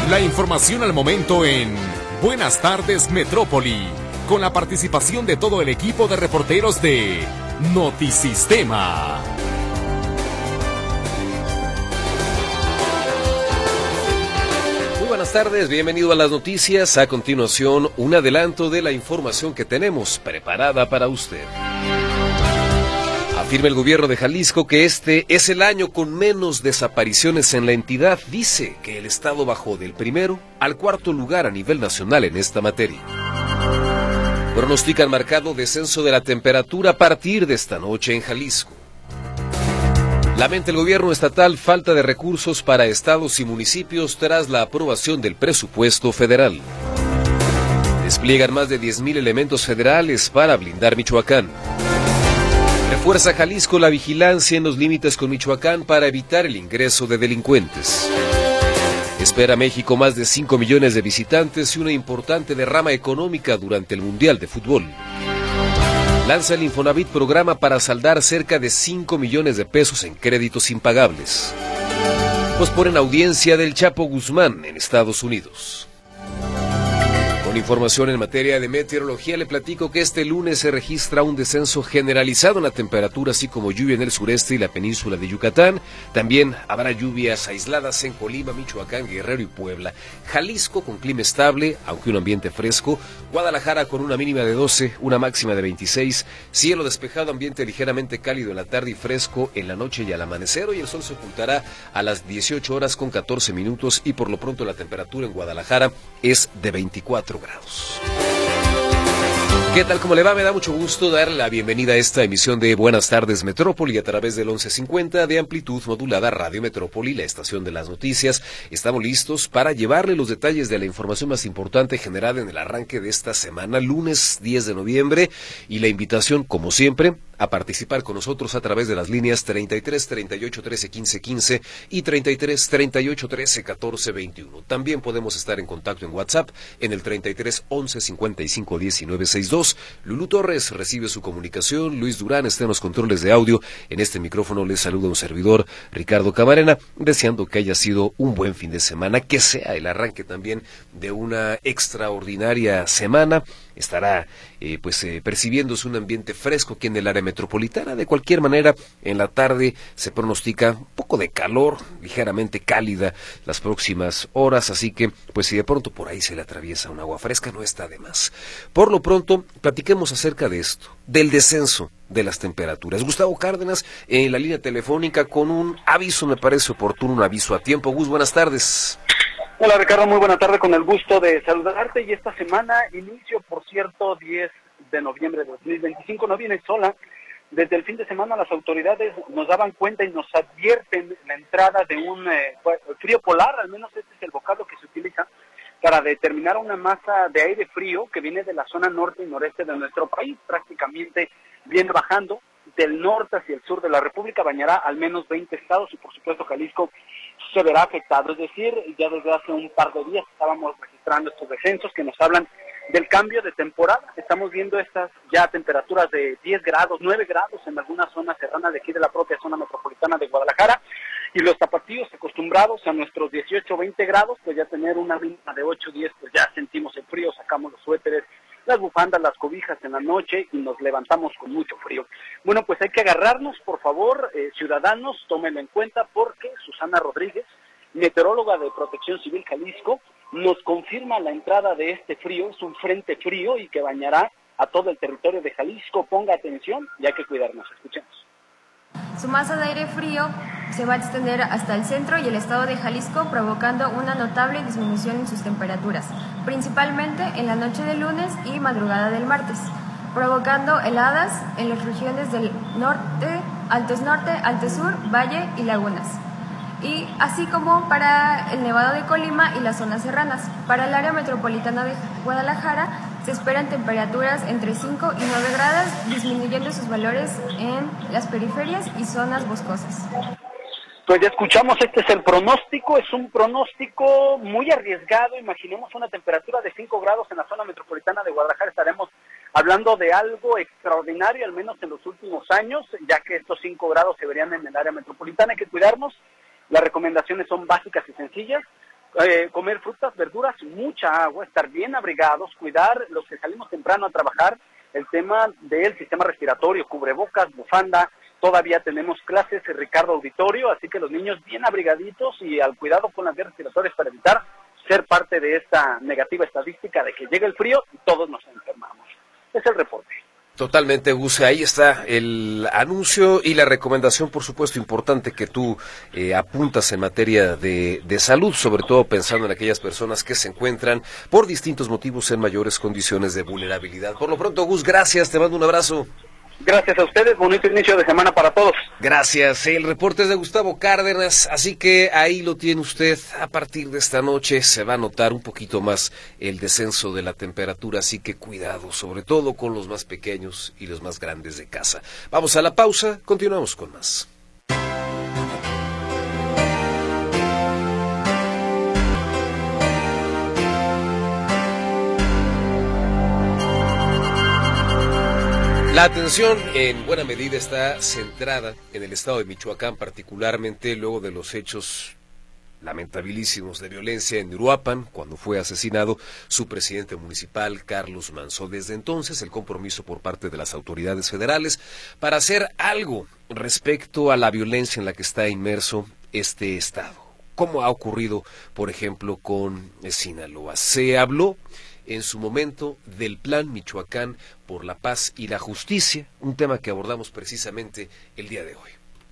La información al momento en Buenas tardes Metrópoli, con la participación de todo el equipo de reporteros de Notisistema. Muy buenas tardes, bienvenido a las noticias. A continuación, un adelanto de la información que tenemos preparada para usted. Afirma el gobierno de Jalisco que este es el año con menos desapariciones en la entidad. Dice que el estado bajó del primero al cuarto lugar a nivel nacional en esta materia. Pronostican marcado descenso de la temperatura a partir de esta noche en Jalisco. Lamenta el gobierno estatal falta de recursos para estados y municipios tras la aprobación del presupuesto federal. Despliegan más de 10,000 elementos federales para blindar Michoacán. Refuerza Jalisco la vigilancia en los límites con Michoacán para evitar el ingreso de delincuentes. Espera México más de 5 millones de visitantes y una importante derrama económica durante el Mundial de Fútbol. Lanza el Infonavit programa para saldar cerca de 5 millones de pesos en créditos impagables. Posponen audiencia del Chapo Guzmán en Estados Unidos. Con información en materia de meteorología, le platico que este lunes se registra un descenso generalizado en la temperatura, así como lluvia en el sureste y la península de Yucatán. También habrá lluvias aisladas en Colima, Michoacán, Guerrero y Puebla. Jalisco con clima estable, aunque un ambiente fresco. Guadalajara con una mínima de 12, una máxima de 26. Cielo despejado, ambiente ligeramente cálido en la tarde y fresco en la noche y al amanecer. Hoy el sol se ocultará a las 18 horas con 14 minutos y por lo pronto la temperatura en Guadalajara es de 24 grados. ¿Qué tal? ¿Cómo le va? Me da mucho gusto darle la bienvenida a esta emisión de Buenas tardes Metrópoli a través del 1150 de amplitud modulada Radio Metrópoli, la estación de las noticias. Estamos listos para llevarle los detalles de la información más importante generada en el arranque de esta semana, lunes 10 de noviembre, y la invitación, como siempre, a participar con nosotros a través de las líneas 33 38 13 15 15 y 33 38 13 14 21. También podemos estar en contacto en WhatsApp en el 33 11 55 19 62. Lulú Torres recibe su comunicación, Luis Durán está en los controles de audio. En este micrófono les saluda un servidor, Ricardo Camarena, deseando que haya sido un buen fin de semana, que sea el arranque también de una extraordinaria semana. Estará percibiéndose un ambiente fresco aquí en el área metropolitana. De cualquier manera, en la tarde se pronostica un poco de calor, ligeramente cálida las próximas horas, así que pues si de pronto por ahí se le atraviesa un agua fresca, no está de más. Por lo pronto, platiquemos acerca de esto, del descenso de las temperaturas. Gustavo Cárdenas en la línea telefónica con un aviso, me parece oportuno, un aviso a tiempo. Gus, buenas tardes. Hola Ricardo, muy buena tarde, con el gusto de saludarte. Y esta semana, inicio por cierto 10 de noviembre de 2025, no viene sola. Desde el fin de semana las autoridades nos daban cuenta y nos advierten la entrada de un frío polar, al menos este es el vocablo que se utiliza para determinar una masa de aire frío que viene de la zona norte y noreste de nuestro país. Prácticamente viene bajando del norte hacia el sur de la República, bañará al menos 20 estados y por supuesto Jalisco se verá afectado. Es decir, ya desde hace un par de días estábamos registrando estos descensos que nos hablan del cambio de temporada. Estamos viendo estas ya temperaturas de 10 grados, 9 grados en algunas zonas serranas de aquí de la propia zona metropolitana de Guadalajara, y los tapatíos acostumbrados a nuestros 18 o 20 grados, pues ya tener una mínima de 8 o 10, pues ya sentimos el frío, sacamos los suéteres, las bufandas, las cobijas en la noche y nos levantamos con mucho frío. Bueno, pues hay que agarrarnos, por favor, ciudadanos, tómenlo en cuenta porque Susana Rodríguez, meteoróloga de Protección Civil Jalisco, nos confirma la entrada de este frío, es un frente frío y que bañará a todo el territorio de Jalisco. Ponga atención y hay que cuidarnos. Escuchemos. Su masa de aire frío se va a extender hasta el centro y el estado de Jalisco, provocando una notable disminución en sus temperaturas, principalmente en la noche del lunes y madrugada del martes, provocando heladas en las regiones del norte, alto sur, valle y lagunas, y así como para el Nevado de Colima y las zonas serranas. Para el área metropolitana de Guadalajara se esperan temperaturas entre 5 y 9 grados, disminuyendo sus valores en las periferias y zonas boscosas. Pues ya escuchamos, este es el pronóstico, es un pronóstico muy arriesgado. Imaginemos una temperatura de 5 grados en la zona metropolitana de Guadalajara, estaremos hablando de algo extraordinario, al menos en los últimos años, ya que estos 5 grados se verían en el área metropolitana. Hay que cuidarnos, las recomendaciones son básicas y sencillas. comer frutas, verduras, mucha agua, estar bien abrigados, cuidar los que salimos temprano a trabajar, el tema del sistema respiratorio, cubrebocas, bufanda. Todavía tenemos clases en Ricardo Auditorio, así que los niños bien abrigaditos y al cuidado con las vías respiratorias para evitar ser parte de esta negativa estadística de que llega el frío y todos nos enfermamos. Es el reporte. Totalmente, Gus. Ahí está el anuncio y la recomendación, por supuesto, importante que tú apuntas en materia de salud, sobre todo pensando en aquellas personas que se encuentran por distintos motivos en mayores condiciones de vulnerabilidad. Por lo pronto, Gus, gracias, te mando un abrazo. Gracias a ustedes, bonito inicio de semana para todos. Gracias, el reporte es de Gustavo Cárdenas, así que ahí lo tiene usted. A partir de esta noche se va a notar un poquito más el descenso de la temperatura, así que cuidado, sobre todo con los más pequeños y los más grandes de casa. Vamos a la pausa, continuamos con más. La atención en buena medida está centrada en el estado de Michoacán, particularmente luego de los hechos lamentabilísimos de violencia en Uruapan, cuando fue asesinado su presidente municipal, Carlos Manso. Desde entonces, el compromiso por parte de las autoridades federales para hacer algo respecto a la violencia en la que está inmerso este estado. ¿Cómo ha ocurrido, por ejemplo, con Sinaloa? Se habló en su momento del Plan Michoacán por la Paz y la Justicia, un tema que abordamos precisamente el día de hoy.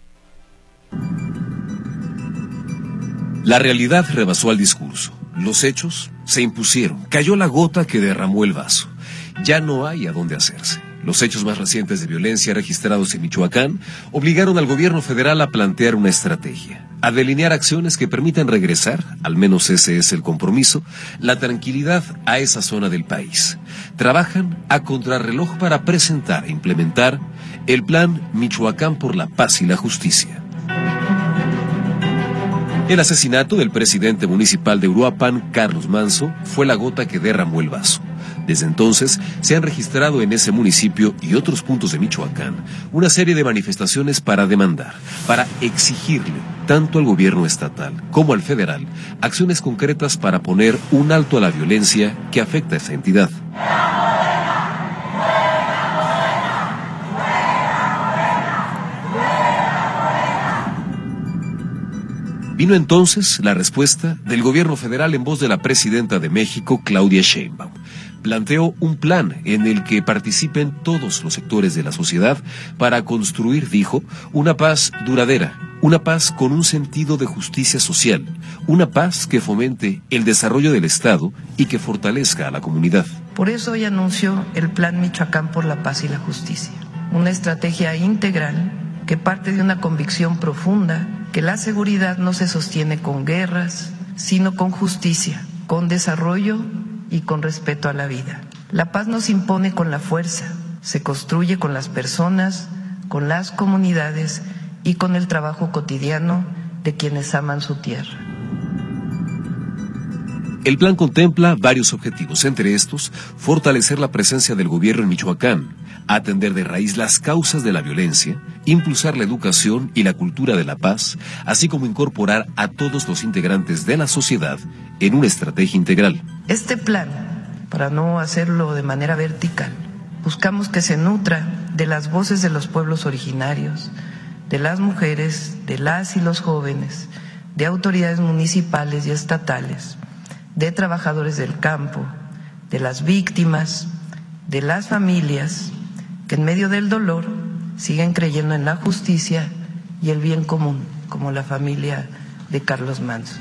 La realidad rebasó al discurso. Los hechos se impusieron. Cayó la gota que derramó el vaso. Ya no hay a dónde hacerse. Los hechos más recientes de violencia registrados en Michoacán obligaron al gobierno federal a plantear una estrategia, a delinear acciones que permitan regresar, al menos ese es el compromiso, la tranquilidad a esa zona del país. Trabajan a contrarreloj para presentar e implementar el Plan Michoacán por la Paz y la Justicia. El asesinato del presidente municipal de Uruapan, Carlos Manso, fue la gota que derramó el vaso. Desde entonces, se han registrado en ese municipio y otros puntos de Michoacán una serie de manifestaciones para demandar, para exigirle, tanto al gobierno estatal como al federal, acciones concretas para poner un alto a la violencia que afecta a esa entidad. Vino entonces la respuesta del gobierno federal en voz de la presidenta de México, Claudia Sheinbaum. Planteó un plan en el que participen todos los sectores de la sociedad para construir, dijo, una paz duradera, una paz con un sentido de justicia social, una paz que fomente el desarrollo del Estado y que fortalezca a la comunidad. Por eso hoy anunció el Plan Michoacán por la Paz y la Justicia, una estrategia integral que parte de una convicción profunda que la seguridad no se sostiene con guerras, sino con justicia, con desarrollo y con respeto a la vida. La paz no se impone con la fuerza, se construye con las personas, con las comunidades y con el trabajo cotidiano de quienes aman su tierra. El plan contempla varios objetivos, entre estos, fortalecer la presencia del gobierno en Michoacán, atender de raíz las causas de la violencia, impulsar la educación y la cultura de la paz, así como incorporar a todos los integrantes de la sociedad en una estrategia integral. Este plan, para no hacerlo de manera vertical, buscamos que se nutra de las voces de los pueblos originarios, de las mujeres, de las y los jóvenes, de autoridades municipales y estatales, de trabajadores del campo, de las víctimas, de las familias, que en medio del dolor siguen creyendo en la justicia y el bien común, como la familia de Carlos Manso.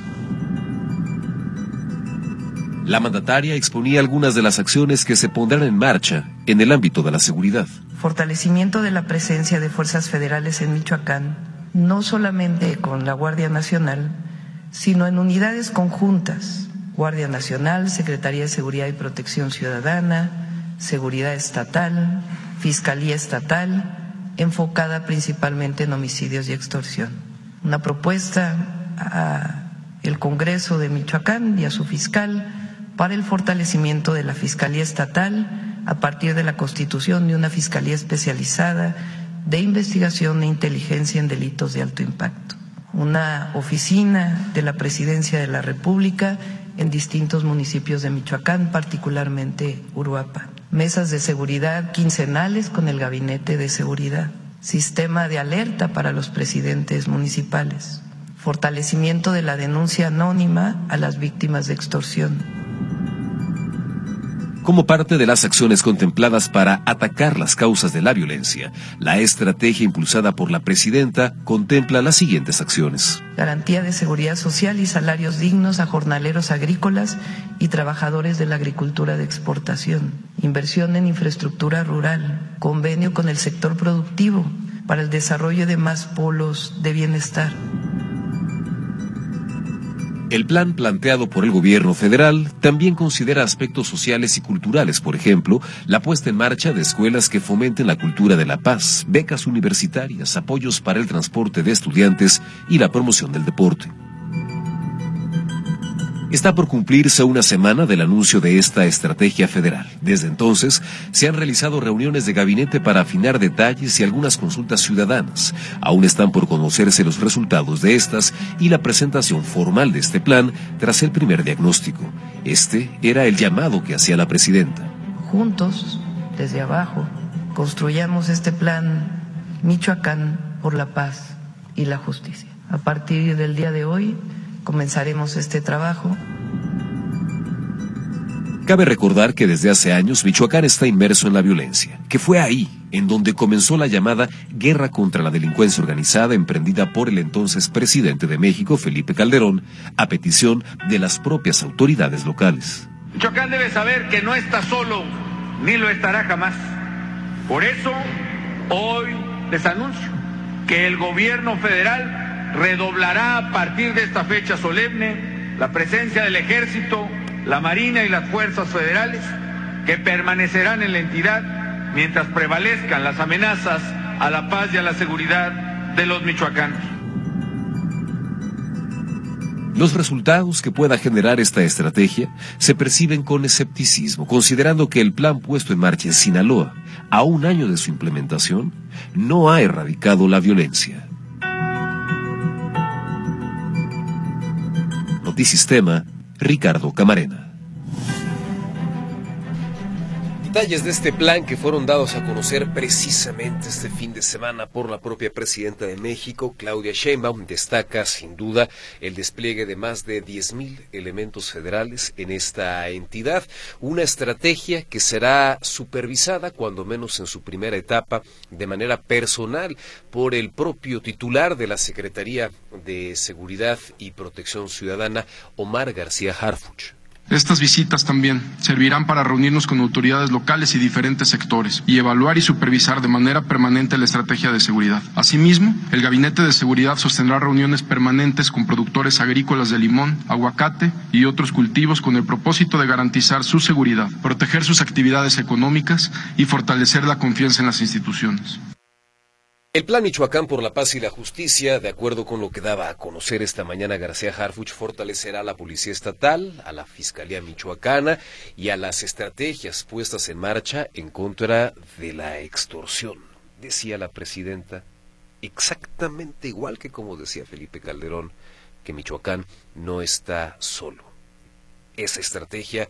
La mandataria exponía algunas de las acciones que se pondrán en marcha en el ámbito de la seguridad. Fortalecimiento de la presencia de fuerzas federales en Michoacán, no solamente con la Guardia Nacional, sino en unidades conjuntas, Guardia Nacional, Secretaría de Seguridad y Protección Ciudadana, Seguridad Estatal, Fiscalía Estatal, enfocada principalmente en homicidios y extorsión. Una propuesta al Congreso de Michoacán y a su fiscal para el fortalecimiento de la Fiscalía Estatal a partir de la constitución de una Fiscalía especializada de investigación e inteligencia en delitos de alto impacto. una oficina de la Presidencia de la República en distintos municipios de Michoacán, particularmente Uruapan. Mesas de seguridad quincenales con el Gabinete de Seguridad. Sistema de alerta para los presidentes municipales. Fortalecimiento de la denuncia anónima a las víctimas de extorsión. Como parte de las acciones contempladas para atacar las causas de la violencia, la estrategia impulsada por la presidenta contempla las siguientes acciones. Garantía de seguridad social y salarios dignos a jornaleros agrícolas y trabajadores de la agricultura de exportación. Inversión en infraestructura rural. Convenio con el sector productivo para el desarrollo de más polos de bienestar. El plan planteado por el gobierno federal también considera aspectos sociales y culturales, por ejemplo, la puesta en marcha de escuelas que fomenten la cultura de la paz, becas universitarias, apoyos para el transporte de estudiantes y la promoción del deporte. Está por cumplirse una semana del anuncio de esta estrategia federal. Desde entonces, se han realizado reuniones de gabinete para afinar detalles y algunas consultas ciudadanas. Aún están por conocerse los resultados de estas y la presentación formal de este plan tras el primer diagnóstico. Este era el llamado que hacía la presidenta. Juntos, desde abajo, construyamos este plan Michoacán por la paz y la justicia. A partir del día de hoy, comenzaremos este trabajo. Cabe recordar que desde hace años Michoacán está inmerso en la violencia, que fue ahí en donde comenzó la llamada guerra contra la delincuencia organizada emprendida por el entonces presidente de México, Felipe Calderón, a petición de las propias autoridades locales. Michoacán debe saber que no está solo, ni lo estará jamás. Por eso, hoy les anuncio que el gobierno federal redoblará a partir de esta fecha solemne la presencia del Ejército, la Marina y las fuerzas federales que permanecerán en la entidad mientras prevalezcan las amenazas a la paz y a la seguridad de los michoacanos. Los resultados que pueda generar esta estrategia se perciben con escepticismo, considerando que el plan puesto en marcha en Sinaloa, a un año de su implementación, no ha erradicado la violencia. Notisistema, Ricardo Camarena. Detalles de este plan que fueron dados a conocer precisamente este fin de semana por la propia presidenta de México, Claudia Sheinbaum, destaca sin duda el despliegue de más de 10,000 elementos federales en esta entidad, una estrategia que será supervisada, cuando menos en su primera etapa, de manera personal por el propio titular de la Secretaría de Seguridad y Protección Ciudadana, Omar García Harfuch. Estas visitas también servirán para reunirnos con autoridades locales y diferentes sectores y evaluar y supervisar de manera permanente la estrategia de seguridad. Asimismo, el Gabinete de Seguridad sostendrá reuniones permanentes con productores agrícolas de limón, aguacate y otros cultivos con el propósito de garantizar su seguridad, proteger sus actividades económicas y fortalecer la confianza en las instituciones. El Plan Michoacán por la Paz y la Justicia, de acuerdo con lo que daba a conocer esta mañana García Harfuch, fortalecerá a la Policía Estatal, a la Fiscalía Michoacana y a las estrategias puestas en marcha en contra de la extorsión, decía la presidenta, exactamente igual que como decía Felipe Calderón, que Michoacán no está solo. Esa estrategia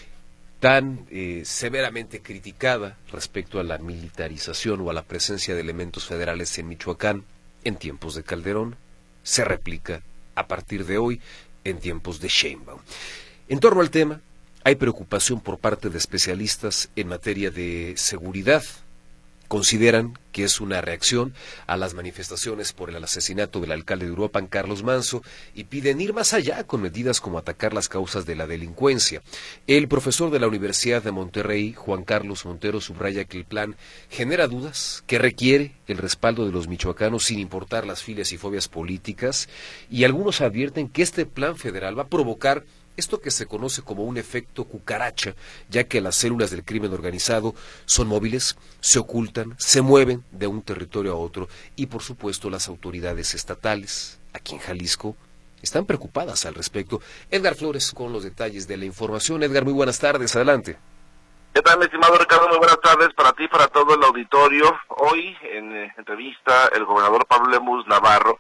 tan severamente criticada respecto a la militarización o a la presencia de elementos federales en Michoacán en tiempos de Calderón, se replica a partir de hoy en tiempos de Sheinbaum. En torno al tema, hay preocupación por parte de especialistas en materia de seguridad. Consideran que es una reacción a las manifestaciones por el asesinato del alcalde de Uruapan, Carlos Manzo, y piden ir más allá con medidas como atacar las causas de la delincuencia. El profesor de la Universidad de Monterrey, Juan Carlos Montero, subraya que el plan genera dudas, que requiere el respaldo de los michoacanos sin importar las filias y fobias políticas, y algunos advierten que este plan federal va a provocar esto que se conoce como un efecto cucaracha, ya que las células del crimen organizado son móviles, se ocultan, se mueven de un territorio a otro y por supuesto las autoridades estatales, aquí en Jalisco, están preocupadas al respecto. Edgar Flores con los detalles de la información. Edgar, muy buenas tardes, adelante. ¿Qué tal, mi estimado Ricardo? Muy buenas tardes para ti, para todo el auditorio. Hoy, en entrevista, el gobernador Pablo Lemus Navarro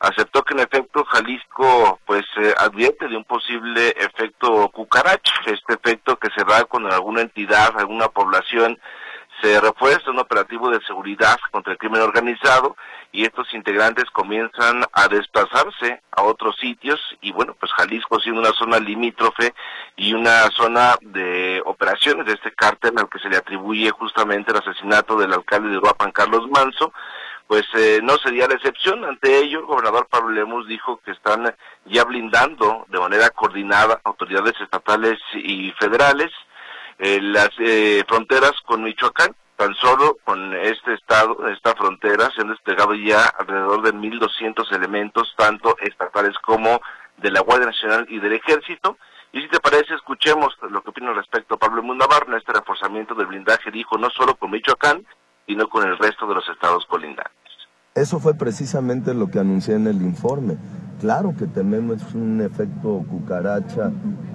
aceptó que en efecto Jalisco pues advierte de un posible efecto cucaracha, este efecto que se da cuando alguna entidad, alguna población se refuerza un operativo de seguridad contra el crimen organizado y estos integrantes comienzan a desplazarse a otros sitios y bueno, pues Jalisco siendo una zona limítrofe y una zona de operaciones de este cártel al que se le atribuye justamente el asesinato del alcalde de Uruapan, Carlos Manso, pues no sería la excepción. Ante ello, el gobernador Pablo Lemus dijo que están ya blindando de manera coordinada autoridades estatales y federales las fronteras con Michoacán. Tan solo con este estado, esta frontera, se han desplegado ya alrededor de 1,200 elementos, tanto estatales como de la Guardia Nacional y del Ejército. Y si te parece, escuchemos lo que opina al respecto Pablo Lemus Navarro en este reforzamiento del blindaje, dijo, no solo con Michoacán, sino con el resto de los estados colindantes. Eso fue precisamente lo que anuncié en el informe. Claro que tememos un efecto cucaracha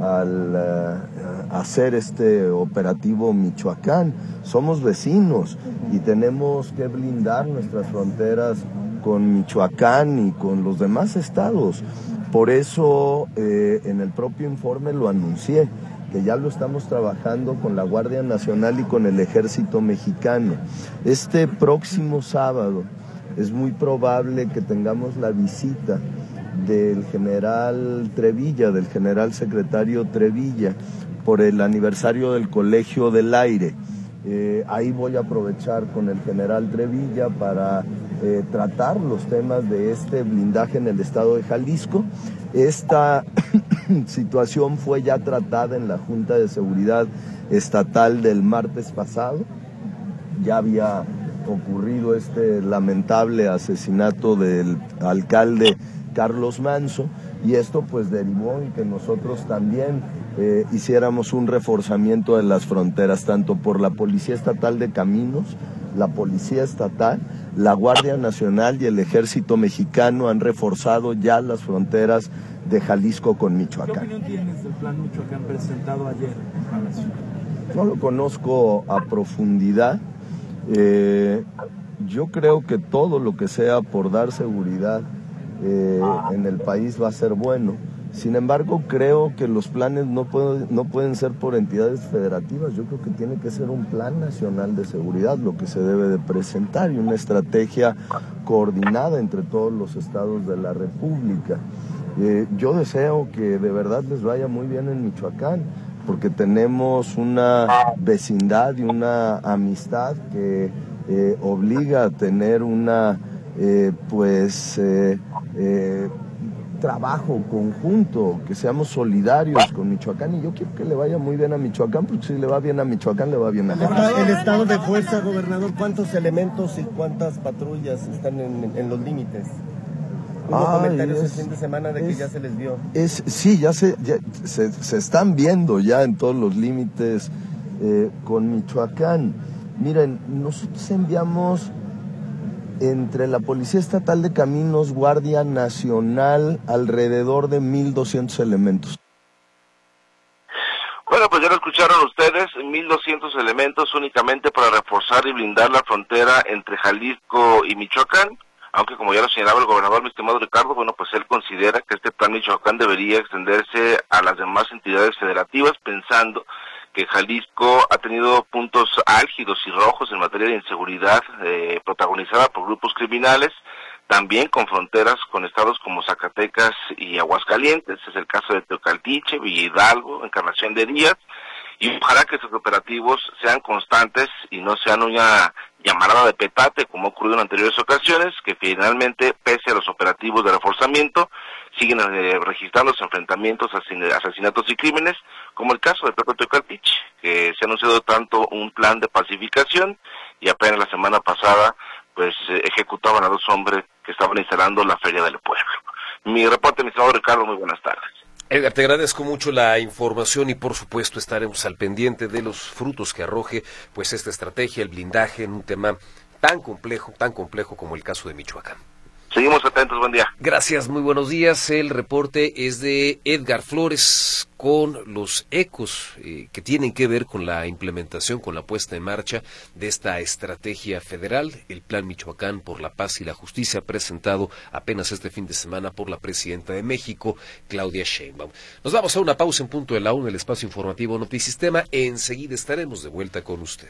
al hacer este operativo Michoacán. Somos vecinos y tenemos que blindar nuestras fronteras con Michoacán y con los demás estados. Por eso en el propio informe lo anuncié, que ya lo estamos trabajando con la Guardia Nacional y con el Ejército Mexicano. Este próximo sábado es muy probable que tengamos la visita del general Trevilla, del general secretario Trevilla, por el aniversario del Colegio del Aire. Ahí voy a aprovechar con el general Trevilla para tratar los temas de este blindaje en el estado de Jalisco. Esta situación fue ya tratada en la Junta de Seguridad Estatal del martes pasado. Ya había ocurrido este lamentable asesinato del alcalde Carlos Manso y esto pues derivó en que nosotros también hiciéramos un reforzamiento de las fronteras, tanto por la Policía Estatal de Caminos, la Policía Estatal, la Guardia Nacional y el Ejército Mexicano han reforzado ya las fronteras de Jalisco con Michoacán. ¿Qué opinión tienes del plan Michoacán presentado ayer a la ciudad? No lo conozco a profundidad. Yo creo que todo lo que sea por dar seguridad en el país va a ser bueno. Sin embargo, creo que los planes no pueden ser por entidades federativas. Yo creo que tiene que ser un plan nacional de seguridad lo que se debe de presentar y una estrategia coordinada entre todos los estados de la República. Yo deseo que de verdad les vaya muy bien en Michoacán, porque tenemos una vecindad y una amistad que obliga a tener una trabajo conjunto, que seamos solidarios con Michoacán, y yo quiero que le vaya muy bien a Michoacán, porque si le va bien a Michoacán, le va bien a Jalisco. El estado de fuerza, gobernador, ¿cuántos elementos y cuántas patrullas están en los límites? Hubo comentarios el fin de semana de que ya se les vio. Sí, ya se están viendo ya en todos los límites con Michoacán. Miren, nosotros enviamos entre la Policía Estatal de Caminos, Guardia Nacional, alrededor de 1,200 elementos. Bueno, pues ya lo escucharon ustedes, 1,200 elementos únicamente para reforzar y blindar la frontera entre Jalisco y Michoacán, aunque como ya lo señalaba el gobernador, mi estimado Ricardo, bueno, pues él considera que este plan Michoacán debería extenderse a las demás entidades federativas, pensando que Jalisco ha tenido puntos álgidos y rojos en materia de inseguridad protagonizada por grupos criminales, también con fronteras con estados como Zacatecas y Aguascalientes. Es el caso de Teocaltiche, Villa Hidalgo, Encarnación de Díaz, y ojalá que estos operativos sean constantes y no sean una llamarada de petate como ha ocurrido en anteriores ocasiones, que finalmente, pese a los operativos de reforzamiento, siguen registrándose enfrentamientos, asesinatos y crímenes, como el caso de Pepe Teocaltiche, que se ha anunciado tanto un plan de pacificación y apenas la semana pasada pues ejecutaban a 2 hombres que estaban instalando la Feria del Pueblo. Mi reporte, mi estimado Ricardo, muy buenas tardes. Edgar, te agradezco mucho la información y por supuesto estaremos al pendiente de los frutos que arroje pues esta estrategia, el blindaje en un tema tan complejo como el caso de Michoacán. Seguimos atentos, buen día. Gracias, muy buenos días. El reporte es de Edgar Flores con los ecos que tienen que ver con la implementación, con la puesta en marcha de esta estrategia federal, el Plan Michoacán por la Paz y la Justicia, presentado apenas este fin de semana por la presidenta de México, Claudia Sheinbaum. Nos vamos a una pausa en punto de la 1, el espacio informativo Notisistema. Enseguida estaremos de vuelta con usted.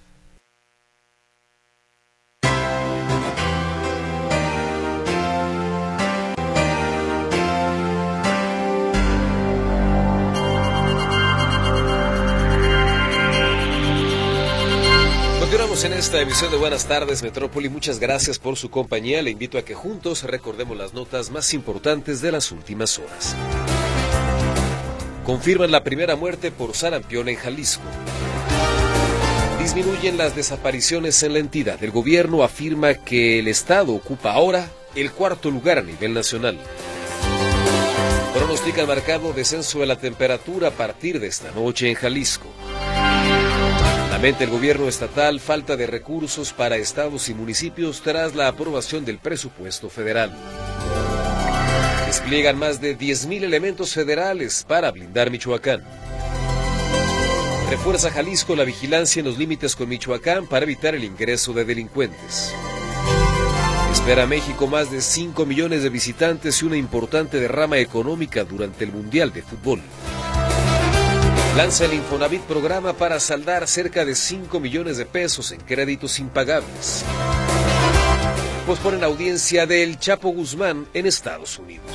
Continuamos en esta emisión de Buenas Tardes Metrópoli. Muchas gracias por su compañía. Le invito a que juntos recordemos las notas más importantes de las últimas horas. Confirman la primera muerte por sarampión en Jalisco. Disminuyen las desapariciones en la entidad. El gobierno afirma que el estado ocupa ahora el 4º lugar a nivel nacional. Pronostican marcado descenso de la temperatura a partir de esta noche en Jalisco. Lamenta el gobierno estatal falta de recursos para estados y municipios tras la aprobación del presupuesto federal. Despliegan más de 10,000 elementos federales para blindar Michoacán. Refuerza Jalisco la vigilancia en los límites con Michoacán para evitar el ingreso de delincuentes. Espera México más de 5 millones de visitantes y una importante derrama económica durante el Mundial de Fútbol. Lanza el Infonavit programa para saldar cerca de 5 millones de pesos en créditos impagables. Posponen audiencia del Chapo Guzmán en Estados Unidos.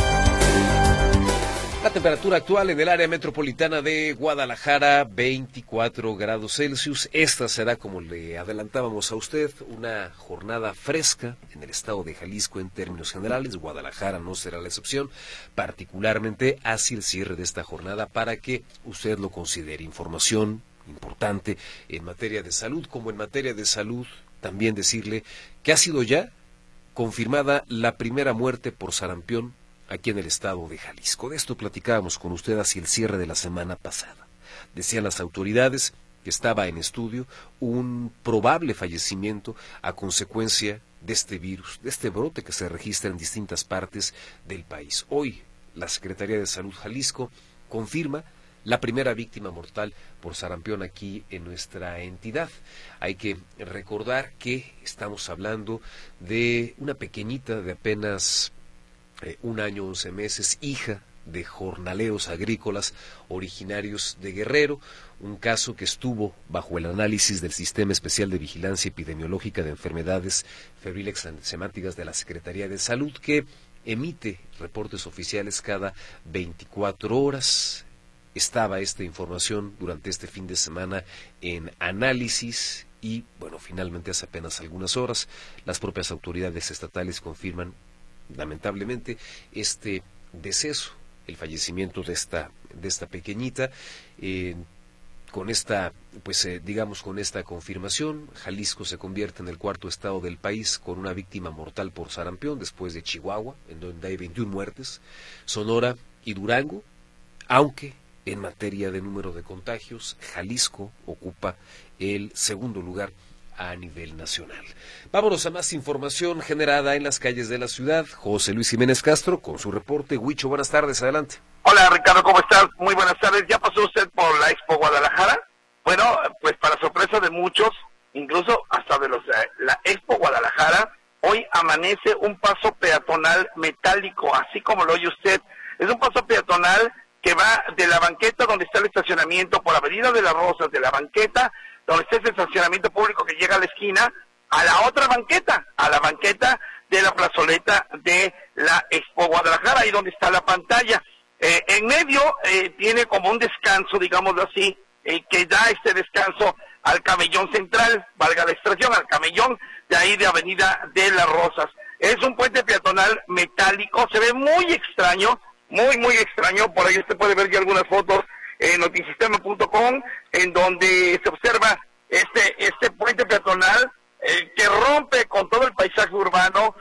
La temperatura actual en el área metropolitana de Guadalajara, 24 grados Celsius. Esta será, como le adelantábamos a usted, una jornada fresca en el estado de Jalisco en términos generales. Guadalajara no será la excepción, particularmente hacia el cierre de esta jornada, para que usted lo considere. Información importante en materia de salud, como en materia de salud, también decirle que ha sido ya confirmada la primera muerte por sarampión aquí en el estado de Jalisco. De esto platicábamos con usted hacia el cierre de la semana pasada. Decían las autoridades que estaba en estudio un probable fallecimiento a consecuencia de este virus, de este brote que se registra en distintas partes del país. Hoy, la Secretaría de Salud Jalisco confirma la primera víctima mortal por sarampión aquí en nuestra entidad. Hay que recordar que estamos hablando de una pequeñita de apenas 1 año, 11 meses, hija de jornaleros agrícolas originarios de Guerrero, un caso que estuvo bajo el análisis del Sistema Especial de Vigilancia Epidemiológica de Enfermedades Febriles Semánticas de la Secretaría de Salud, que emite reportes oficiales cada 24 horas. Estaba esta información durante este fin de semana en análisis y, bueno, finalmente hace apenas algunas horas las propias autoridades estatales confirman lamentablemente este deceso, el fallecimiento de esta pequeñita. Con esta, con esta confirmación, Jalisco se convierte en el 4º estado del país con una víctima mortal por sarampión, después de Chihuahua, en donde hay 21 muertes, Sonora y Durango, aunque en materia de número de contagios, Jalisco ocupa el 2º lugar a nivel nacional. Vámonos a más información generada en las calles de la ciudad. José Luis Jiménez Castro con su reporte. Huicho, buenas tardes, adelante. Hola Ricardo, ¿cómo estás? Muy buenas tardes. ¿Ya pasó usted por la Expo Guadalajara? Bueno, pues para sorpresa de muchos, incluso hasta de la Expo Guadalajara, hoy amanece un paso peatonal metálico, así como lo oye usted. Es un paso peatonal que va de la banqueta donde está el estacionamiento por Avenida de las Rosas, de la banqueta donde está ese estacionamiento público que llega a la esquina, a la otra banqueta, a la banqueta de la plazoleta de la Expo Guadalajara, ahí donde está la pantalla. En medio tiene como un descanso, digámoslo así, que da este descanso al camellón central, valga la extracción, al camellón de ahí de Avenida de las Rosas. Es un puente peatonal metálico, se ve muy extraño, muy extraño. Por ahí usted puede ver ya algunas fotos en notisistema.com, en donde se observa este puente peatonal que rompe con todo el paisaje urbano,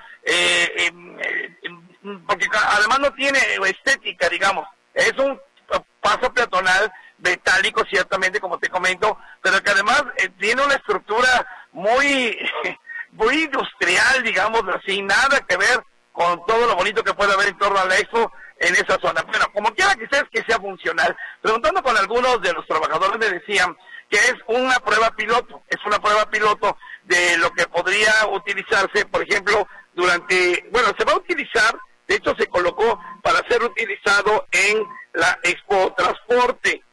porque además no tiene estética, digamos. Es un paso peatonal metálico, ciertamente, como te comento, pero que además tiene una estructura muy muy industrial, digamos así, nada que ver con todo lo bonito que puede haber en torno a la Expo en esa zona. Bueno, como quiera que sea funcional. Preguntando con algunos de los trabajadores me decían que es una prueba piloto, de lo que podría utilizarse, por ejemplo, se va a utilizar, de hecho se colocó para ser utilizado en la Expo Transporte,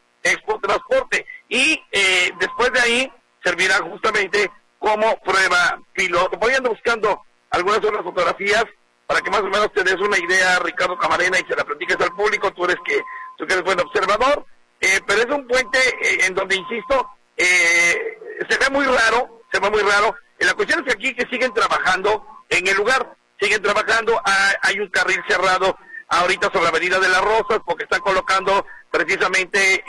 y después de ahí servirá justamente como prueba piloto. Voy andando buscando algunas otras fotografías para que más o menos te des una idea, Ricardo Camarena, y se la platiques al público, tú que eres buen observador, pero es un puente en donde, insisto, se ve muy raro, la cuestión es que aquí que siguen trabajando en el lugar, hay un carril cerrado ahorita sobre la Avenida de las Rosas, porque están colocando precisamente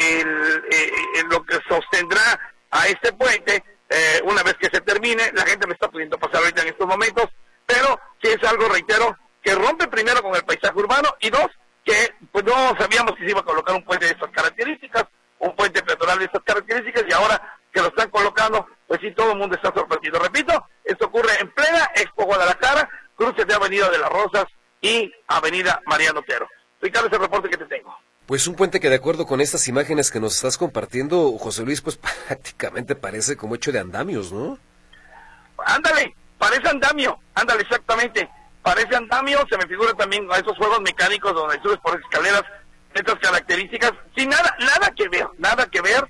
lo que sostendrá a este puente. Una vez que se termine, la gente me está pudiendo pasar ahorita en estos momentos, pero sí es algo, reitero, que rompe primero con el paisaje urbano, y dos, que pues no sabíamos que se iba a colocar un puente de estas características, un puente peatonal de estas características, y ahora que lo están colocando, pues sí, todo el mundo está sorprendido. Repito, esto ocurre en plena Expo Guadalajara, cruce de Avenida de las Rosas y Avenida Mariano Otero. Ricardo, es el reporte que te tengo. Pues un puente que, de acuerdo con estas imágenes que nos estás compartiendo, José Luis, pues prácticamente parece como hecho de andamios, ¿no? Ándale, parece andamio, exactamente, parece andamio. Se me figura también a esos juegos mecánicos donde subes por escaleras de estas características, sin nada que ver,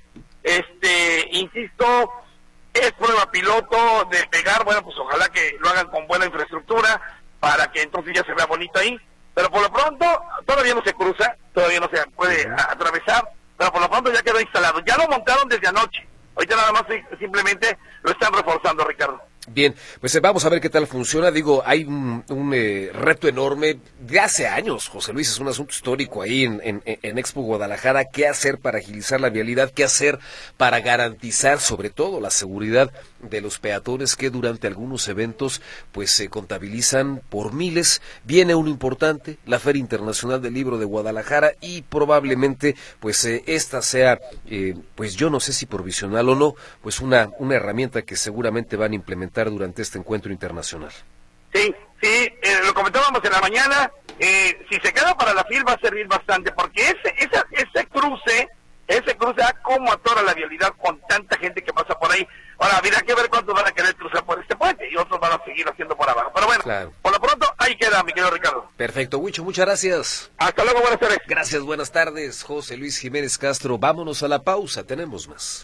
insisto, es prueba piloto de pegar. Bueno, pues ojalá que lo hagan con buena infraestructura para que entonces ya se vea bonito ahí, pero por lo pronto todavía no se cruza, todavía no se puede atravesar, pero por lo pronto ya quedó instalado, ya lo montaron desde anoche, ahorita nada más simplemente lo están reforzando, Ricardo. Bien, pues vamos a ver qué tal funciona. Digo, hay un reto enorme de hace años, José Luis, es un asunto histórico ahí en Expo Guadalajara. ¿Qué hacer para agilizar la vialidad? ¿Qué hacer para garantizar sobre todo la seguridad de los peatones que durante algunos eventos pues se contabilizan por miles? Viene uno importante, la Feria Internacional del Libro de Guadalajara, y probablemente pues esta sea, pues yo no sé si provisional o no, pues una herramienta que seguramente van a implementar durante este encuentro internacional. Sí, lo comentábamos en la mañana, si se queda para la FIL va a servir bastante, porque ese cruce como atora la vialidad con tanta gente que pasa por ahí. Ahora, habrá que ver cuántos van a querer cruzar por este puente y otros van a seguir haciendo por abajo. Pero bueno, claro, por lo pronto ahí queda, mi querido Ricardo. Perfecto, Huicho, muchas gracias. Hasta luego, buenas tardes. Gracias, buenas tardes, José Luis Jiménez Castro. Vámonos a la pausa, tenemos más.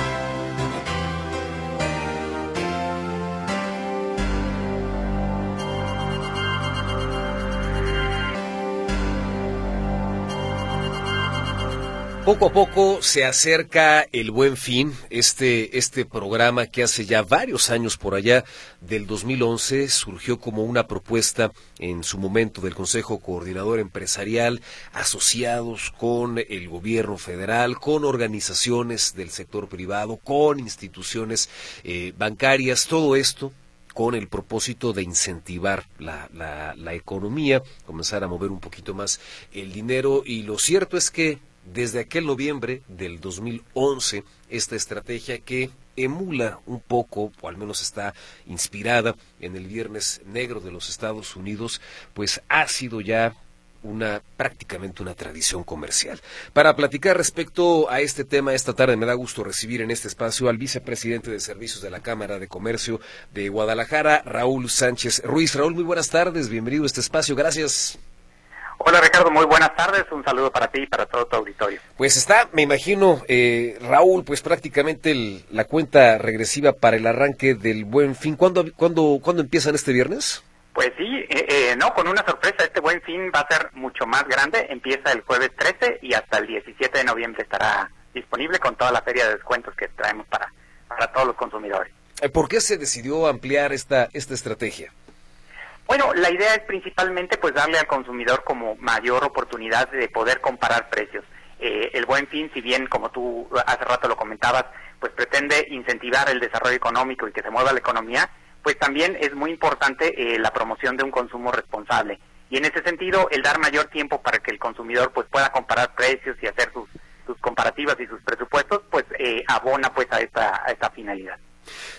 Poco a poco se acerca el Buen Fin, este programa que hace ya varios años, por allá del 2011, surgió como una propuesta en su momento del Consejo Coordinador Empresarial, asociados con el gobierno federal, con organizaciones del sector privado, con instituciones bancarias, todo esto con el propósito de incentivar la economía, comenzar a mover un poquito más el dinero. Y lo cierto es que desde aquel noviembre del 2011, esta estrategia que emula un poco, o al menos está inspirada en el Viernes Negro de los Estados Unidos, pues ha sido ya prácticamente una tradición comercial. Para platicar respecto a este tema, esta tarde me da gusto recibir en este espacio al vicepresidente de Servicios de la Cámara de Comercio de Guadalajara, Raúl Sánchez Ruiz. Raúl, muy buenas tardes, bienvenido a este espacio, gracias. Hola Ricardo, muy buenas tardes, un saludo para ti y para todo tu auditorio. Pues está, me imagino, Raúl, pues prácticamente la cuenta regresiva para el arranque del Buen Fin. ¿Cuándo empiezan este viernes? Pues sí, con una sorpresa, este Buen Fin va a ser mucho más grande, empieza el jueves 13 y hasta el 17 de noviembre estará disponible con toda la feria de descuentos que traemos para todos los consumidores. ¿Por qué se decidió ampliar esta estrategia? Bueno, la idea es principalmente pues darle al consumidor como mayor oportunidad de poder comparar precios. El Buen Fin, si bien como tú hace rato lo comentabas, pues pretende incentivar el desarrollo económico y que se mueva la economía, pues también es muy importante la promoción de un consumo responsable. Y en ese sentido, el dar mayor tiempo para que el consumidor pues pueda comparar precios y hacer sus comparativas y sus presupuestos, pues abona pues a esta finalidad.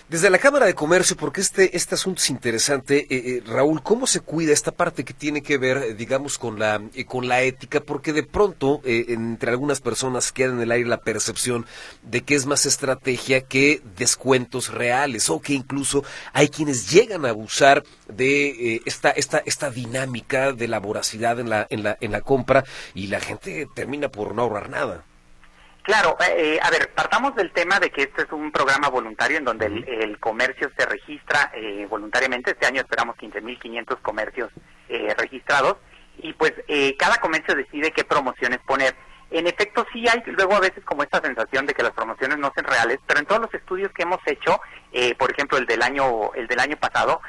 Desde la Cámara de Comercio, porque este asunto es interesante, Raúl, ¿cómo se cuida esta parte que tiene que ver, digamos, con la ética? Porque de pronto, entre algunas personas queda en el aire la percepción de que es más estrategia que descuentos reales, o que incluso hay quienes llegan a abusar de esta dinámica de la voracidad en la compra, y la gente termina por no ahorrar nada. Claro, a ver, partamos del tema de que este es un programa voluntario en donde el comercio se registra voluntariamente. Este año esperamos 15.500 comercios registrados, y pues cada comercio decide qué promociones poner. En efecto, sí hay luego a veces como esta sensación de que las promociones no son reales, pero en todos los estudios que hemos hecho, por ejemplo el del año pasado,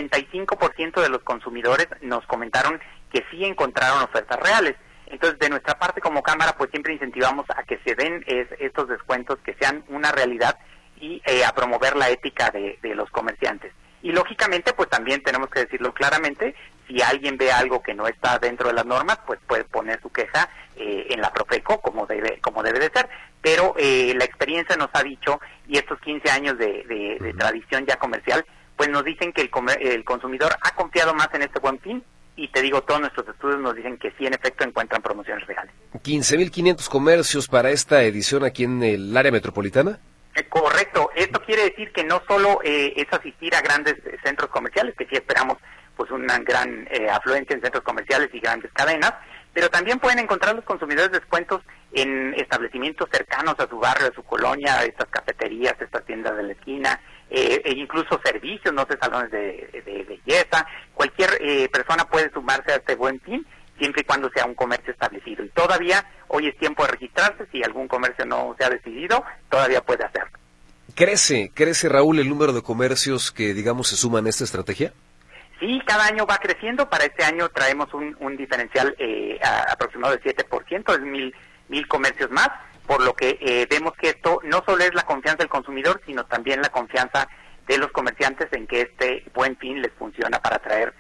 95% de los consumidores nos comentaron que sí encontraron ofertas reales. Entonces, de nuestra parte como Cámara, pues siempre incentivamos a que se den estos descuentos, que sean una realidad, y a promover la ética de los comerciantes. Y lógicamente, pues también tenemos que decirlo claramente, si alguien ve algo que no está dentro de las normas, pues puede poner su queja en la Profeco, como debe de ser. Pero la experiencia nos ha dicho, y estos 15 años de tradición ya comercial, pues nos dicen que el consumidor ha confiado más en este Buen Fin. Y te digo, todos nuestros estudios nos dicen que sí, en efecto, encuentran promociones reales. 15.500 comercios para esta edición aquí en el área metropolitana. Correcto. Esto quiere decir que no solo es asistir a grandes centros comerciales, que sí esperamos pues una gran afluencia en centros comerciales y grandes cadenas, pero también pueden encontrar los consumidores descuentos en establecimientos cercanos a su barrio, a su colonia, estas cafeterías, estas tiendas de la esquina, e incluso servicios, no sé, salones de belleza. Cualquier persona puede sumarse a este Buen Fin, siempre y cuando sea un comercio establecido. Y todavía hoy es tiempo de registrarse. Si algún comercio no se ha decidido, todavía puede hacerlo. ¿Crece, Raúl, el número de comercios que, digamos, se suman a esta estrategia? Sí, cada año va creciendo. Para este año traemos un diferencial aproximado del 7%, es mil comercios más, por lo que vemos que esto no solo es la confianza del consumidor, sino también la confianza de los comerciantes en que este Buen Fin les funciona para traer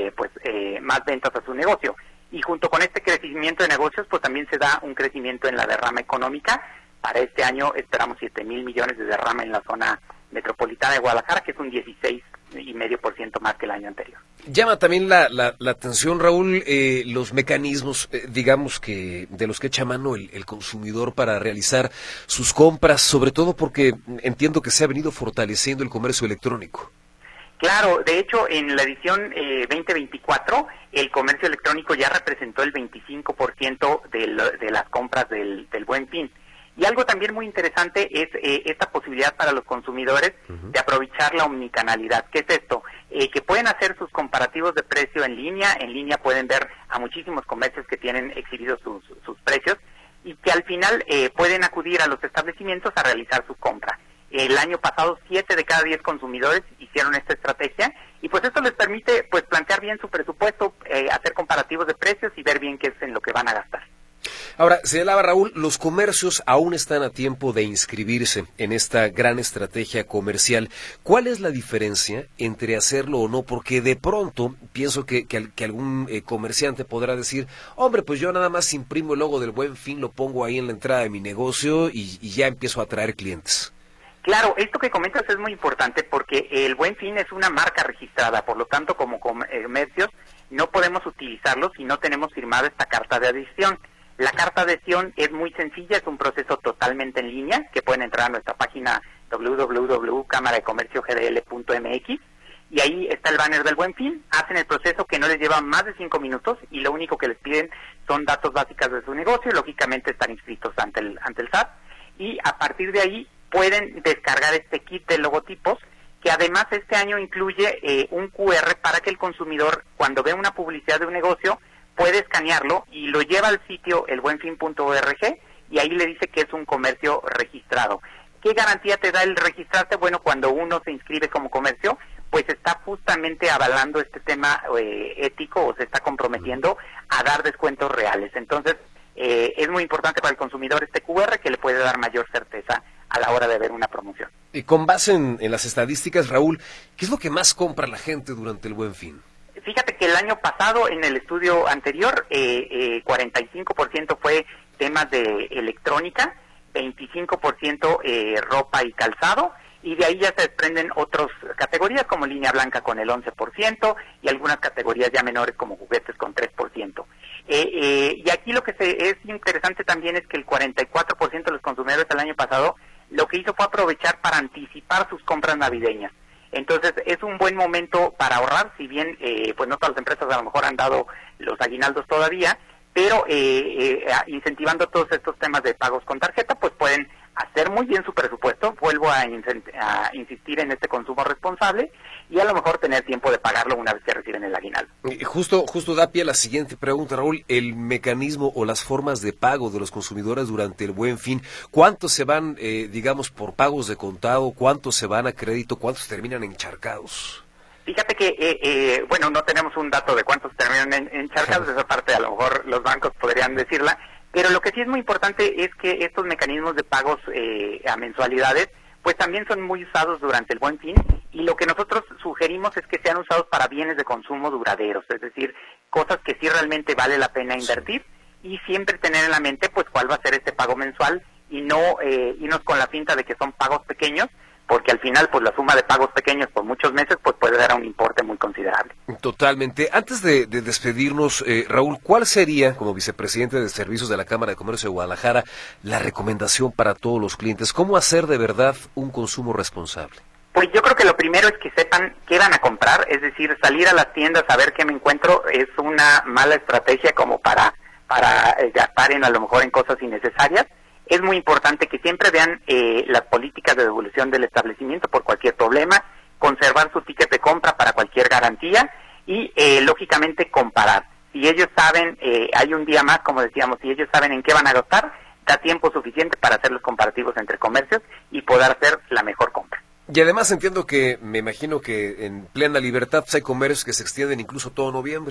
más ventas a su negocio. Y junto con este crecimiento de negocios, pues también se da un crecimiento en la derrama económica. Para este año esperamos 7,000 millones de derrama en la zona metropolitana de Guadalajara, que es un 16,5% más que el año anterior. Llama también la atención, Raúl, los mecanismos, digamos, que de los que echa mano el consumidor para realizar sus compras, sobre todo porque entiendo que se ha venido fortaleciendo el comercio electrónico. Claro, de hecho, en la edición 2024, el comercio electrónico ya representó el 25% de las compras del Buen Fin. Y algo también muy interesante es esta posibilidad para los consumidores de aprovechar la omnicanalidad. ¿Qué es esto? Que pueden hacer sus comparativos de precio en línea pueden ver a muchísimos comercios que tienen exhibidos sus precios, y que al final pueden acudir a los establecimientos a realizar su compra. El año pasado 7 de cada 10 consumidores hicieron esta estrategia, y pues esto les permite pues plantear bien su presupuesto, hacer comparativos de precios y ver bien qué es en lo que van a gastar. Ahora, señalaba Raúl, los comercios aún están a tiempo de inscribirse en esta gran estrategia comercial. ¿Cuál es la diferencia entre hacerlo o no? Porque de pronto pienso que algún comerciante podrá decir, hombre, pues yo nada más imprimo el logo del Buen Fin, lo pongo ahí en la entrada de mi negocio y ya empiezo a atraer clientes. Claro, esto que comentas es muy importante porque el Buen Fin es una marca registrada, por lo tanto, como comercios no podemos utilizarlo si no tenemos firmada esta carta de adhesión. La carta de adhesión es muy sencilla, es un proceso totalmente en línea, que pueden entrar a nuestra página www.cámaradecomerciogdl.mx, y ahí está el banner del Buen Fin. Hacen el proceso que no les lleva más de 5 minutos, y lo único que les piden son datos básicos de su negocio, lógicamente están inscritos ante el SAT, y a partir de ahí pueden descargar este kit de logotipos, que además este año incluye un QR para que el consumidor, cuando ve una publicidad de un negocio, puede escanearlo y lo lleva al sitio elbuenfin.org, y ahí le dice que es un comercio registrado. ¿Qué garantía te da el registrarte? Bueno, cuando uno se inscribe como comercio, pues está justamente avalando este tema ético, o se está comprometiendo a dar descuentos reales. Entonces, es muy importante para el consumidor este QR, que le puede dar mayor certeza a la hora de ver una promoción. Y con base en las estadísticas, Raúl, ¿qué es lo que más compra la gente durante el Buen Fin? Fíjate que el año pasado, en el estudio anterior, 45% fue temas de electrónica, 25% ropa y calzado, y de ahí ya se desprenden otras categorías como línea blanca con el 11% y algunas categorías ya menores como juguetes con 3%. Y aquí lo que es interesante también es que el 44% de los consumidores el año pasado lo que hizo fue aprovechar para anticipar sus compras navideñas. Entonces es un buen momento para ahorrar, si bien pues no todas las empresas a lo mejor han dado los aguinaldos todavía, pero incentivando todos estos temas de pagos con tarjeta, pues pueden hacer muy bien su presupuesto. Vuelvo a insistir en este consumo responsable y a lo mejor tener tiempo de pagarlo una vez que reciben el aguinaldo. Justo da pie a la siguiente pregunta, Raúl. El mecanismo o las formas de pago de los consumidores durante el Buen Fin, ¿cuántos se van, digamos, por pagos de contado? ¿Cuántos se van a crédito? ¿Cuántos terminan encharcados? Fíjate que, bueno, no tenemos un dato de cuántos terminan encharcados, esa parte a lo mejor los bancos podrían decirla, pero lo que sí es muy importante es que estos mecanismos de pagos a mensualidades, pues también son muy usados durante el Buen Fin, y lo que nosotros sugerimos es que sean usados para bienes de consumo duraderos, es decir, cosas que sí realmente vale la pena invertir, y siempre tener en la mente pues cuál va a ser este pago mensual, y no irnos con la finta de que son pagos pequeños, porque al final pues la suma de pagos pequeños por muchos meses pues puede dar a un importe muy considerable. Totalmente. Antes de despedirnos, Raúl, ¿cuál sería, como vicepresidente de Servicios de la Cámara de Comercio de Guadalajara, la recomendación para todos los clientes? ¿Cómo hacer de verdad un consumo responsable? Pues yo creo que lo primero es que sepan qué van a comprar, es decir, salir a las tiendas a ver qué me encuentro es una mala estrategia como para gastar a lo mejor en cosas innecesarias. Es muy importante que siempre vean las políticas de devolución del establecimiento por cualquier problema, conservar su ticket de compra para cualquier garantía y, lógicamente, comparar. Si ellos saben, hay un día más, como decíamos, si ellos saben en qué van a gastar, da tiempo suficiente para hacer los comparativos entre comercios y poder hacer la mejor compra. Y además entiendo que, me imagino que en plena libertad hay comercios que se extienden incluso todo noviembre.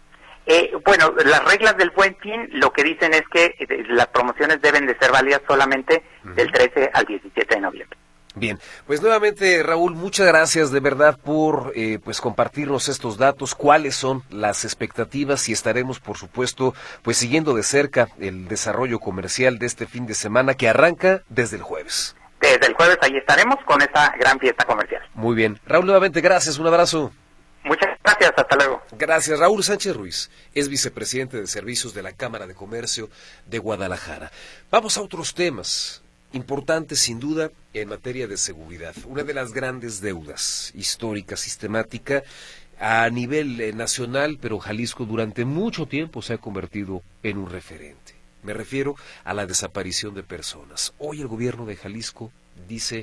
Bueno, las reglas del Buen Fin lo que dicen es que las promociones deben de ser válidas solamente del 13 al 17 de noviembre. Bien, pues nuevamente, Raúl, muchas gracias de verdad por pues compartirnos estos datos, cuáles son las expectativas y estaremos, por supuesto, pues siguiendo de cerca el desarrollo comercial de este fin de semana que arranca desde el jueves. Desde el jueves ahí estaremos con esta gran fiesta comercial. Muy bien. Raúl, nuevamente gracias, un abrazo. Muchas gracias, hasta luego. Gracias. Raúl Sánchez Ruiz es vicepresidente de Servicios de la Cámara de Comercio de Guadalajara. Vamos a otros temas importantes, sin duda, en materia de seguridad. Una de las grandes deudas histórica, sistemática, a nivel nacional, pero Jalisco durante mucho tiempo se ha convertido en un referente. Me refiero a la desaparición de personas. Hoy el gobierno de Jalisco dice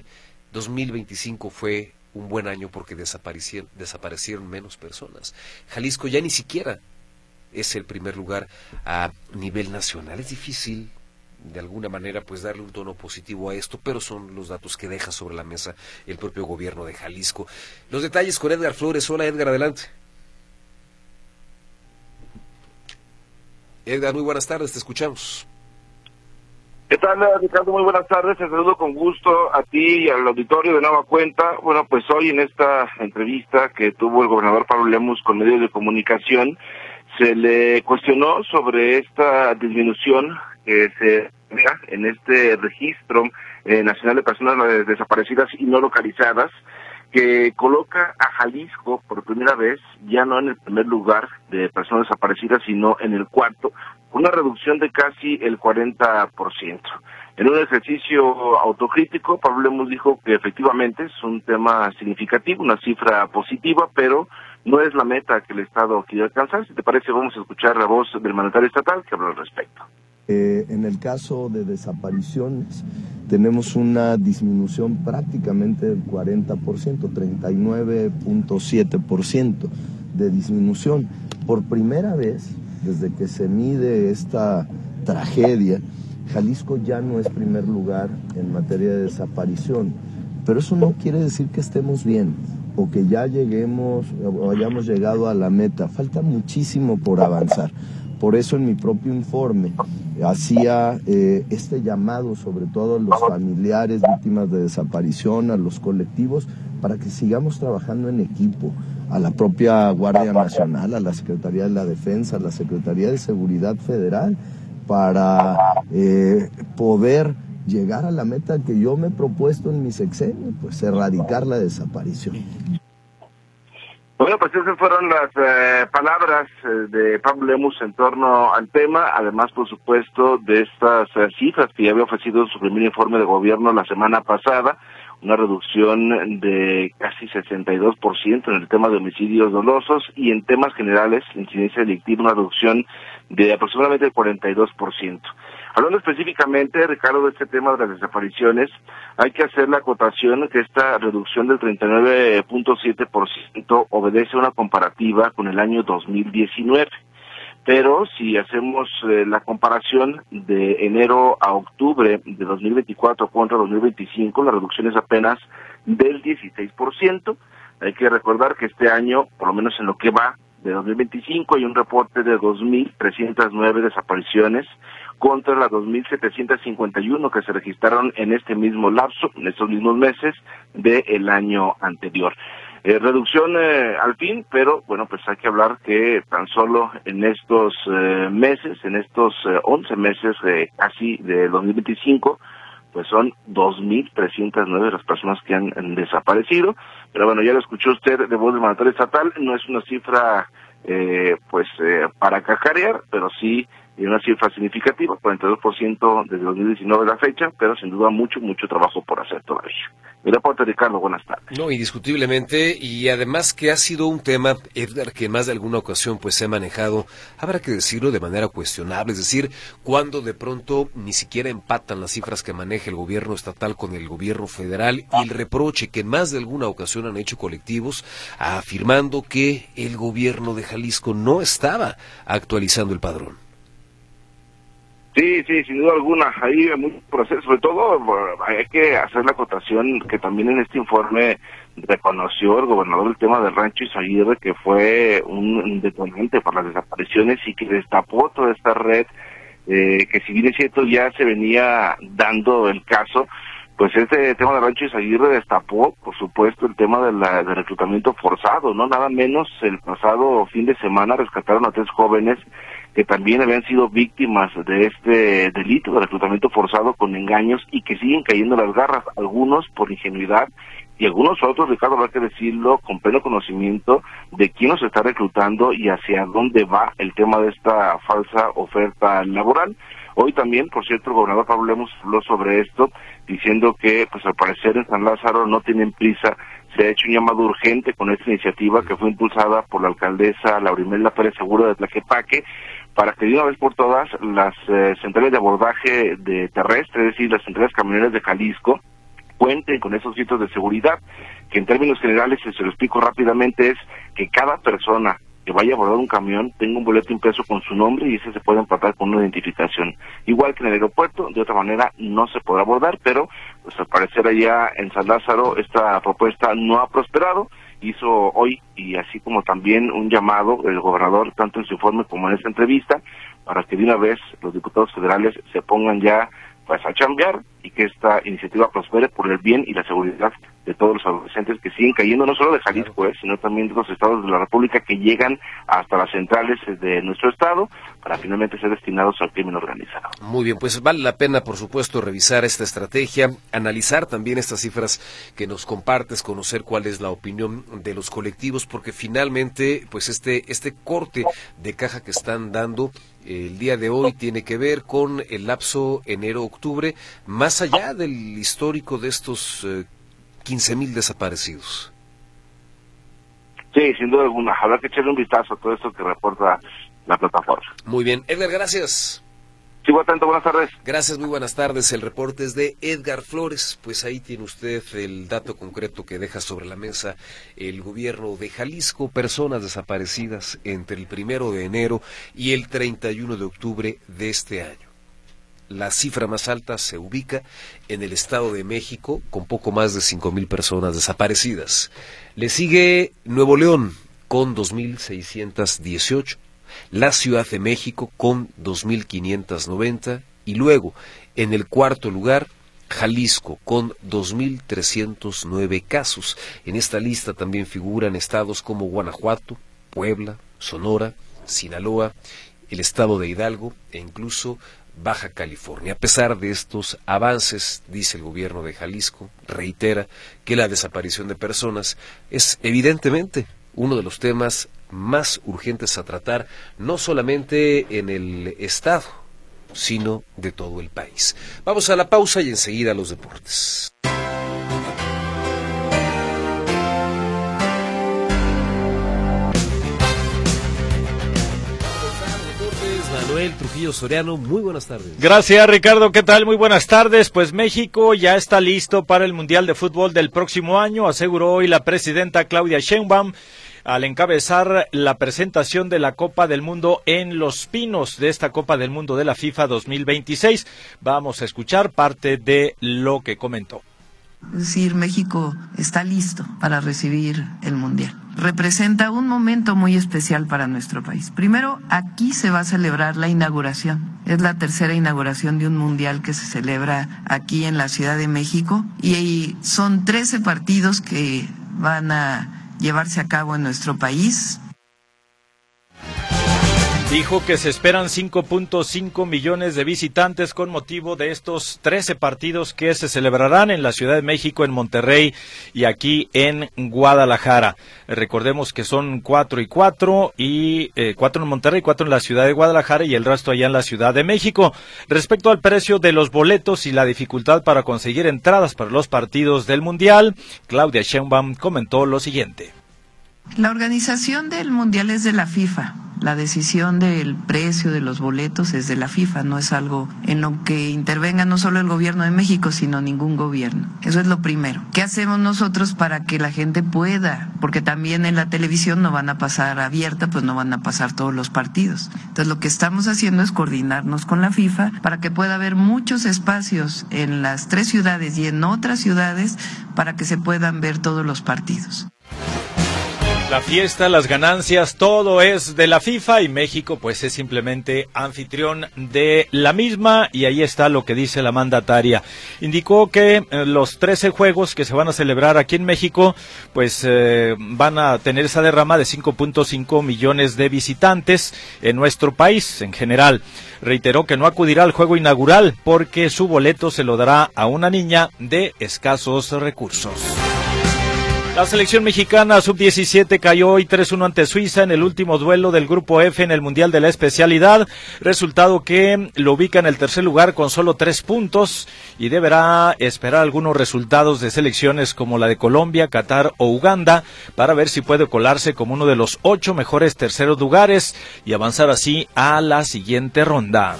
2025 fue un buen año porque desaparecieron menos personas. Jalisco ya ni siquiera es el primer lugar a nivel nacional. Es difícil, de alguna manera, pues darle un tono positivo a esto, pero son los datos que deja sobre la mesa el propio gobierno de Jalisco. Los detalles con Edgar Flores. Hola, Edgar, adelante. Edgar, muy buenas tardes, te escuchamos. ¿Qué tal, Ricardo? Muy buenas tardes, te saludo con gusto a ti y al auditorio de nueva cuenta. Bueno, pues hoy en esta entrevista que tuvo el gobernador Pablo Lemus con medios de comunicación, se le cuestionó sobre esta disminución que se da en este registro nacional de personas desaparecidas y no localizadas, que coloca a Jalisco por primera vez, ya no en el primer lugar de personas desaparecidas, sino en el cuarto, una reducción de casi el 40%. En un ejercicio autocrítico, Pablo Lemus dijo que efectivamente es un tema significativo, una cifra positiva, pero no es la meta que el Estado quiere alcanzar. Si te parece, vamos a escuchar la voz del mandatario estatal que habla al respecto. En el caso de desapariciones, tenemos una disminución prácticamente del 40%, 39.7% de disminución. Por primera vez, desde que se mide esta tragedia, Jalisco ya no es primer lugar en materia de desaparición. Pero eso no quiere decir que estemos bien o que ya lleguemos o hayamos llegado a la meta. Falta muchísimo por avanzar. Por eso en mi propio informe hacía este llamado sobre todo a los familiares víctimas de desaparición, a los colectivos, para que sigamos trabajando en equipo, a la propia Guardia Nacional, a la Secretaría de la Defensa, a la Secretaría de Seguridad Federal, para poder llegar a la meta que yo me he propuesto en mi sexenio, pues erradicar la desaparición. Bueno, pues esas fueron las palabras de Pablo Lemus en torno al tema, además, por supuesto, de estas cifras que ya había ofrecido en su primer informe de gobierno la semana pasada, una reducción de casi 62% en el tema de homicidios dolosos y en temas generales, incidencia delictiva, una reducción de aproximadamente el 42%. Hablando específicamente, Ricardo, de este tema de las desapariciones, hay que hacer la acotación que esta reducción del 39.7% obedece a una comparativa con el año 2019. Pero si hacemos la comparación de enero a octubre de 2024 contra 2025, la reducción es apenas del 16%. Hay que recordar que este año, por lo menos en lo que va de 2025, hay un reporte de 2.309 desapariciones contra las 2.751 que se registraron en este mismo lapso, en estos mismos meses del año anterior. Reducción al fin, pero bueno, pues hay que hablar que tan solo en estos meses, en estos 11 meses casi de 2025, pues son 2.309 las personas que han desaparecido. Pero bueno, ya lo escuchó usted de voz del mandatario estatal, no es una cifra para cacarear, pero sí una cifra significativa, 42% desde 2019 a la fecha, pero sin duda mucho trabajo por hacer todavía. Mi reporte, Ricardo, buenas tardes. No, indiscutiblemente, y además que ha sido un tema, Edgar, que en más de alguna ocasión pues se ha manejado, habrá que decirlo, de manera cuestionable, es decir, cuando de pronto ni siquiera empatan las cifras que maneja el gobierno estatal con el gobierno federal, y el reproche que en más de alguna ocasión han hecho colectivos, afirmando que el gobierno de Jalisco no estaba actualizando el padrón. Sí, sin duda alguna, hay mucho proceso, sobre todo hay que hacer la acotación que también en este informe reconoció el gobernador el tema del Rancho Izaguirre, que fue un detonante para las desapariciones y que destapó toda esta red, que si bien es cierto ya se venía dando el caso, pues este tema del Rancho Izaguirre destapó, por supuesto, el tema del reclutamiento forzado, ¿no? Nada menos el pasado fin de semana rescataron a 3 jóvenes que también habían sido víctimas de este delito de reclutamiento forzado con engaños y que siguen cayendo las garras, algunos por ingenuidad y algunos otros, Ricardo, habrá que decirlo, con pleno conocimiento de quién nos está reclutando y hacia dónde va el tema de esta falsa oferta laboral. Hoy también, por cierto, el gobernador Pablo Lemus habló sobre esto, diciendo que, pues al parecer en San Lázaro no tienen prisa. Se ha hecho un llamado urgente con esta iniciativa que fue impulsada por la alcaldesa Laurimelda Pérez Segura de Tlaquepaque, para que de una vez por todas las centrales de abordaje de terrestre, es decir, las centrales camioneras de Jalisco, cuenten con esos sitios de seguridad, que en términos generales, si se lo explico rápidamente, es que cada persona que vaya a abordar un camión tenga un boleto impreso con su nombre y ese se puede empatar con una identificación. Igual que en el aeropuerto, de otra manera no se podrá abordar, pero pues al parecer allá en San Lázaro esta propuesta no ha prosperado. Hizo hoy, y así como también un llamado el gobernador, tanto en su informe como en esta entrevista, para que de una vez los diputados federales se pongan ya pues a chambear y que esta iniciativa prospere por el bien y la seguridad de todos los adolescentes que siguen cayendo, no solo de Jalisco, sino también de los estados de la República que llegan hasta las centrales de nuestro estado para finalmente ser destinados al crimen organizado. Muy bien, pues vale la pena, por supuesto, revisar esta estrategia, analizar también estas cifras que nos compartes, conocer cuál es la opinión de los colectivos, porque finalmente, pues este corte de caja que están dando el día de hoy tiene que ver con el lapso enero-octubre, más allá del histórico de estos 15,000 desaparecidos. Sí, sin duda alguna. Habrá que echarle un vistazo a todo esto que reporta la plataforma. Muy bien. Edgar, gracias. Sigo atento, buenas tardes. Gracias, muy buenas tardes. El reporte es de Edgar Flores. Pues ahí tiene usted el dato concreto que deja sobre la mesa el gobierno de Jalisco. Personas desaparecidas entre el 1 de enero y el 31 de octubre de este año. La cifra más alta se ubica en el Estado de México, con poco más de 5,000 personas desaparecidas. Le sigue Nuevo León, con 2,618. La Ciudad de México, con 2,590. Y luego, en el cuarto lugar, Jalisco, con 2,309 casos. En esta lista también figuran estados como Guanajuato, Puebla, Sonora, Sinaloa, el estado de Hidalgo e incluso Baja California. A pesar de estos avances, dice el gobierno de Jalisco, reitera que la desaparición de personas es evidentemente uno de los temas más urgentes a tratar, no solamente en el estado, sino de todo el país. Vamos a la pausa y enseguida a los deportes. Manuel Trujillo Soriano, muy buenas tardes. Gracias, Ricardo, ¿qué tal? Muy buenas tardes. Pues México ya está listo para el Mundial de Fútbol del próximo año, aseguró hoy la presidenta Claudia Sheinbaum al encabezar la presentación de la Copa del Mundo en Los Pinos, de esta Copa del Mundo de la FIFA 2026. Vamos a escuchar parte de lo que comentó. Es decir, México está listo para recibir el Mundial. Representa un momento muy especial para nuestro país. Primero, aquí se va a celebrar la inauguración. Es la tercera inauguración de un Mundial que se celebra aquí en la Ciudad de México y son 13 partidos que van a llevarse a cabo en nuestro país. Dijo que se esperan 5.5 millones de visitantes con motivo de estos 13 partidos que se celebrarán en la Ciudad de México, en Monterrey y aquí en Guadalajara. Recordemos que son 4 y 4, 4 en Monterrey, 4 en la Ciudad de Guadalajara y el resto allá en la Ciudad de México. Respecto al precio de los boletos y la dificultad para conseguir entradas para los partidos del Mundial, Claudia Sheinbaum comentó lo siguiente. La organización del Mundial es de la FIFA. La decisión del precio de los boletos es de la FIFA, no es algo en lo que intervenga no solo el gobierno de México, sino ningún gobierno. Eso es lo primero. ¿Qué hacemos nosotros para que la gente pueda? Porque también en la televisión no van a pasar abierta, pues no van a pasar todos los partidos. Entonces lo que estamos haciendo es coordinarnos con la FIFA para que pueda haber muchos espacios en las 3 ciudades y en otras ciudades para que se puedan ver todos los partidos. La fiesta, las ganancias, todo es de la FIFA y México pues es simplemente anfitrión de la misma y ahí está lo que dice la mandataria. Indicó que los 13 juegos que se van a celebrar aquí en México pues van a tener esa derrama de 5.5 millones de visitantes en nuestro país en general. Reiteró que no acudirá al juego inaugural porque su boleto se lo dará a una niña de escasos recursos. La selección mexicana sub-17 cayó hoy 3-1 ante Suiza en el último duelo del Grupo F en el Mundial de la Especialidad, resultado que lo ubica en el tercer lugar con solo 3 puntos y deberá esperar algunos resultados de selecciones como la de Colombia, Qatar o Uganda para ver si puede colarse como uno de los 8 mejores terceros lugares y avanzar así a la siguiente ronda.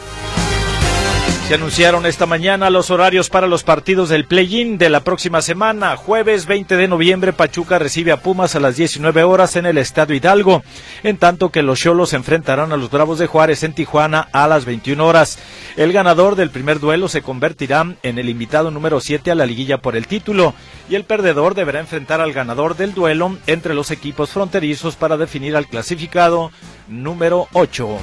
Se anunciaron esta mañana los horarios para los partidos del play-in de la próxima semana. Jueves 20 de noviembre, Pachuca recibe a Pumas a las 19 horas en el Estadio Hidalgo, en tanto que los Xolos se enfrentarán a los Bravos de Juárez en Tijuana a las 21 horas. El ganador del primer duelo se convertirá en el invitado número 7 a la liguilla por el título, y el perdedor deberá enfrentar al ganador del duelo entre los equipos fronterizos para definir al clasificado número 8.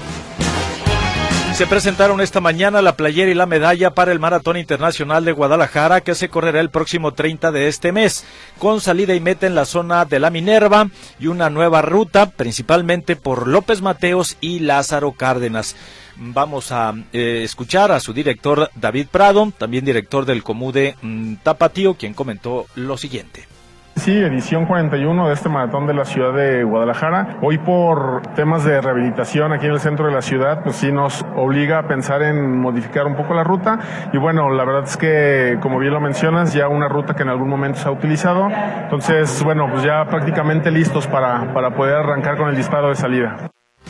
Se presentaron esta mañana la playera y la medalla para el Maratón Internacional de Guadalajara que se correrá el próximo 30 de este mes, con salida y meta en la zona de la Minerva y una nueva ruta, principalmente por López Mateos y Lázaro Cárdenas. Vamos a escuchar a su director David Prado, también director del Comude Tapatío, quien comentó lo siguiente. Sí, edición 41 de este maratón de la ciudad de Guadalajara. Hoy por temas de rehabilitación aquí en el centro de la ciudad, pues sí nos obliga a pensar en modificar un poco la ruta. Y bueno, la verdad es que, como bien lo mencionas, ya una ruta que en algún momento se ha utilizado. Entonces, bueno, pues ya prácticamente listos para poder arrancar con el disparo de salida.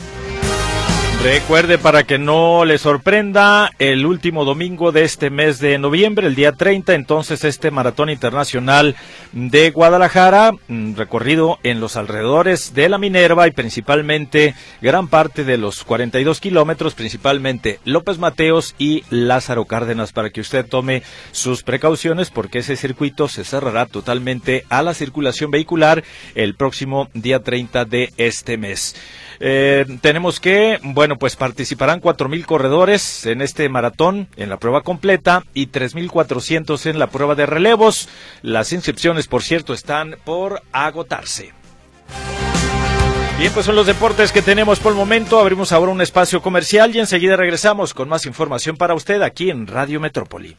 Recuerde, para que no le sorprenda, el último domingo de este mes de noviembre, el día 30, entonces este Maratón Internacional de Guadalajara, recorrido en los alrededores de la Minerva y principalmente gran parte de los 42 kilómetros, principalmente López Mateos y Lázaro Cárdenas, para que usted tome sus precauciones porque ese circuito se cerrará totalmente a la circulación vehicular el próximo día 30 de este mes. Tenemos que, bueno, pues participarán 4,000 corredores en este maratón, en la prueba completa, y 3,400 en la prueba de relevos. Las inscripciones, por cierto, están por agotarse. Bien, pues son los deportes que tenemos por el momento. Abrimos ahora un espacio comercial y enseguida regresamos con más información para usted aquí en Radio Metrópoli.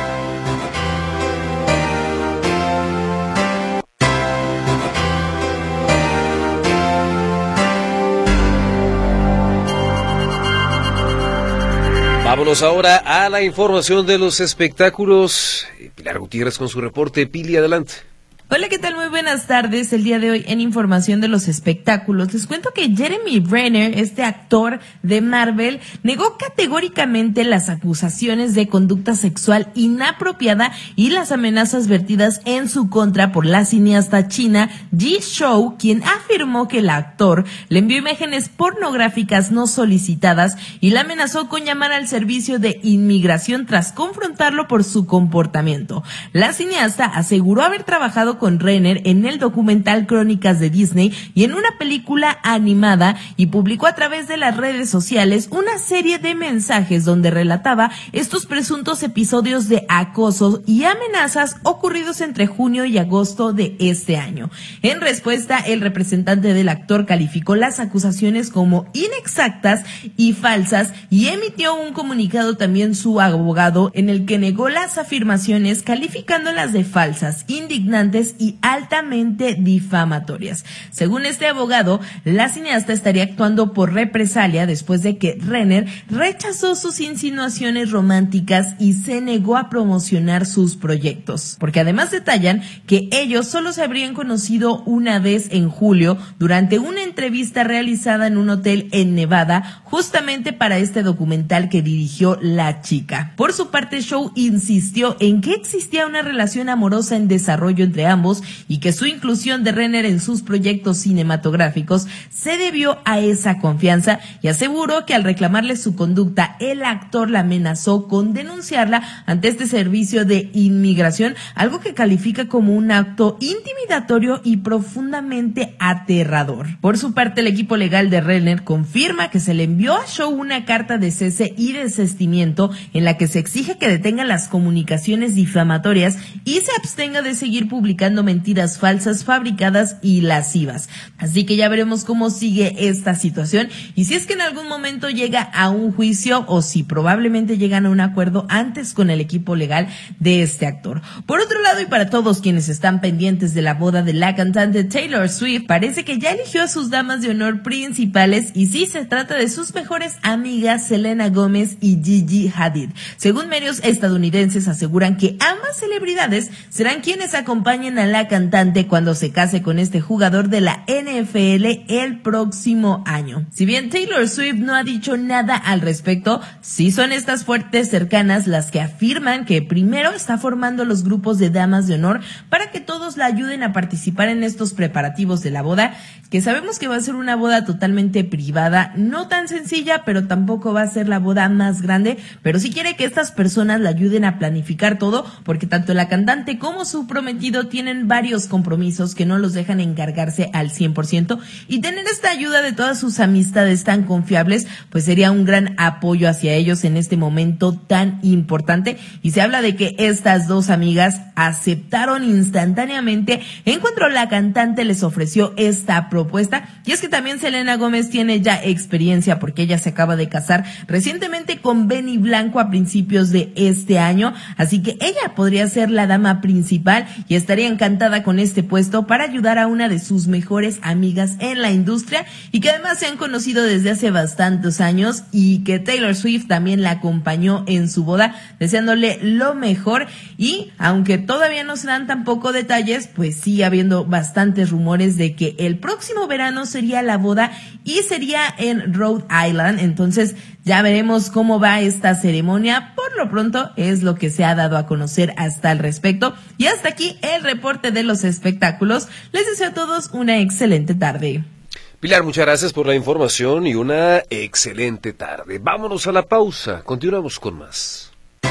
Vámonos ahora a la información de los espectáculos. Pilar Gutiérrez con su reporte. Pili, adelante. Hola, ¿qué tal? Muy buenas tardes. El día de hoy en información de los espectáculos les cuento que Jeremy Renner, este actor de Marvel, negó categóricamente las acusaciones de conducta sexual inapropiada y las amenazas vertidas en su contra por la cineasta china Ji Shou, quien afirmó que el actor le envió imágenes pornográficas no solicitadas y la amenazó con llamar al servicio de inmigración tras confrontarlo por su comportamiento. La cineasta aseguró haber trabajado con Renner en el documental Crónicas de Disney y en una película animada, y publicó a través de las redes sociales una serie de mensajes donde relataba estos presuntos episodios de acoso y amenazas ocurridos entre junio y agosto de este año. En respuesta, el representante del actor calificó las acusaciones como inexactas y falsas y emitió un comunicado también su abogado en el que negó las afirmaciones, calificándolas de falsas, indignantes y altamente difamatorias. Según este abogado, la cineasta estaría actuando por represalia después de que Renner rechazó sus insinuaciones románticas y se negó a promocionar sus proyectos, porque además detallan que ellos solo se habrían conocido una vez en julio durante una entrevista realizada en un hotel en Nevada, justamente para este documental que dirigió la chica. Por su parte, Shou insistió en que existía una relación amorosa en desarrollo entre ambos y que su inclusión de Renner en sus proyectos cinematográficos se debió a esa confianza, y aseguró que al reclamarle su conducta, el actor la amenazó con denunciarla ante este servicio de inmigración, algo que califica como un acto intimidatorio y profundamente aterrador. Por su parte, el equipo legal de Renner confirma que se le envió a Shou una carta de cese y desistimiento en la que se exige que detenga las comunicaciones difamatorias y se abstenga de seguir publicando mentiras falsas, fabricadas y lascivas. Así que ya veremos cómo sigue esta situación y si es que en algún momento llega a un juicio o si probablemente llegan a un acuerdo antes con el equipo legal de este actor. Por otro lado, y para todos quienes están pendientes de la boda de la cantante Taylor Swift, parece que ya eligió a sus damas de honor principales, y sí se trata de sus mejores amigas Selena Gómez y Gigi Hadid. Según medios estadounidenses, aseguran que ambas celebridades serán quienes acompañen a la cantante cuando se case con este jugador de la NFL el próximo año. Si bien Taylor Swift no ha dicho nada al respecto, sí son estas fuertes cercanas las que afirman que primero está formando los grupos de damas de honor para que todos la ayuden a participar en estos preparativos de la boda, que sabemos que va a ser una boda totalmente privada, no tan sencilla, pero tampoco va a ser la boda más grande, pero sí quiere que estas personas la ayuden a planificar todo, porque tanto la cantante como su prometido tienen varios compromisos que no los dejan encargarse al 100%, y tener esta ayuda de todas sus amistades tan confiables pues sería un gran apoyo hacia ellos en este momento tan importante. Y se habla de que estas dos amigas aceptaron instantáneamente en cuanto la cantante les ofreció esta propuesta, y es que también Selena Gómez tiene ya experiencia porque ella se acaba de casar recientemente con Benny Blanco a principios de este año, así que ella podría ser la dama principal y estaría encantada con este puesto para ayudar a una de sus mejores amigas en la industria, y que además se han conocido desde hace bastantes años, y que Taylor Swift también la acompañó en su boda deseándole lo mejor. Y aunque todavía no se dan tampoco detalles, pues sigue habiendo bastantes rumores de que el próximo verano sería la boda y sería en Rhode Island. Entonces ya veremos cómo va esta ceremonia. Por lo pronto es lo que se ha dado a conocer hasta al respecto. Y hasta aquí el reporte de los espectáculos. Les deseo a todos una excelente tarde. Pilar, muchas gracias por la información y una excelente tarde. Vámonos a la pausa. Continuamos con más.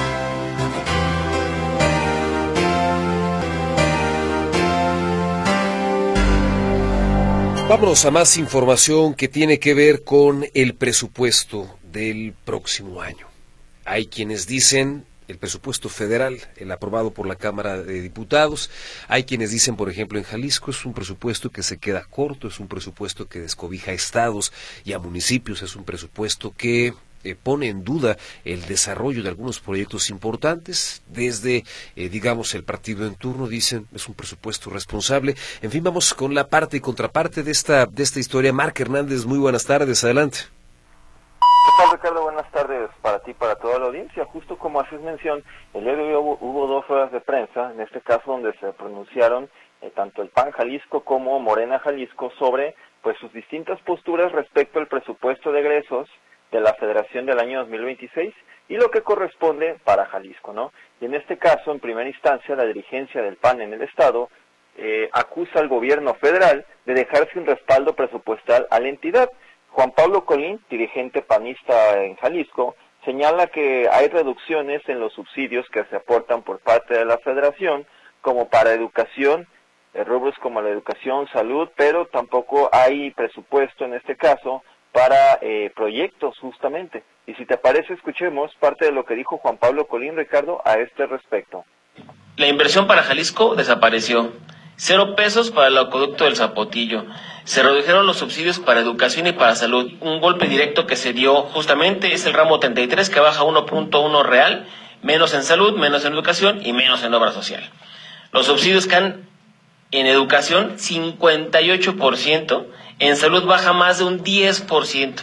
Vámonos a más información que tiene que ver con el presupuesto del próximo año. Hay quienes dicen el presupuesto federal, el aprobado por la Cámara de Diputados. Hay quienes dicen, por ejemplo, en Jalisco es un presupuesto que se queda corto, es un presupuesto que descobija a estados y a municipios, es un presupuesto que pone en duda el desarrollo de algunos proyectos importantes. Desde, digamos, el partido en turno dicen es un presupuesto responsable. En fin, vamos con la parte y contraparte de esta historia. Marc Hernández, muy buenas tardes, adelante. ¿Qué tal, Ricardo? Buenas tardes para ti, para toda la audiencia. Justo como haces mención, el día de hoy hubo 2 ruedas de prensa, en este caso donde se pronunciaron tanto el PAN Jalisco como Morena Jalisco sobre pues sus distintas posturas respecto al presupuesto de egresos de la Federación del año 2026 y lo que corresponde para Jalisco, ¿no? Y en este caso, en primera instancia, la dirigencia del PAN en el Estado acusa al gobierno federal de dejar sin respaldo presupuestal a la entidad. Juan Pablo Colín, dirigente panista en Jalisco, señala que hay reducciones en los subsidios que se aportan por parte de la Federación, como para educación, rubros como la educación, salud, pero tampoco hay presupuesto en este caso para proyectos justamente. Y si te parece, escuchemos parte de lo que dijo Juan Pablo Colín, Ricardo, a este respecto. La inversión para Jalisco desapareció. 0 pesos para el acueducto del Zapotillo. Se redujeron los subsidios para educación y para salud. Un golpe directo que se dio justamente es el ramo 33 que baja 1.1 real, menos en salud, menos en educación y menos en obra social. Los subsidios caen en educación 58%, en salud baja más de un 10%.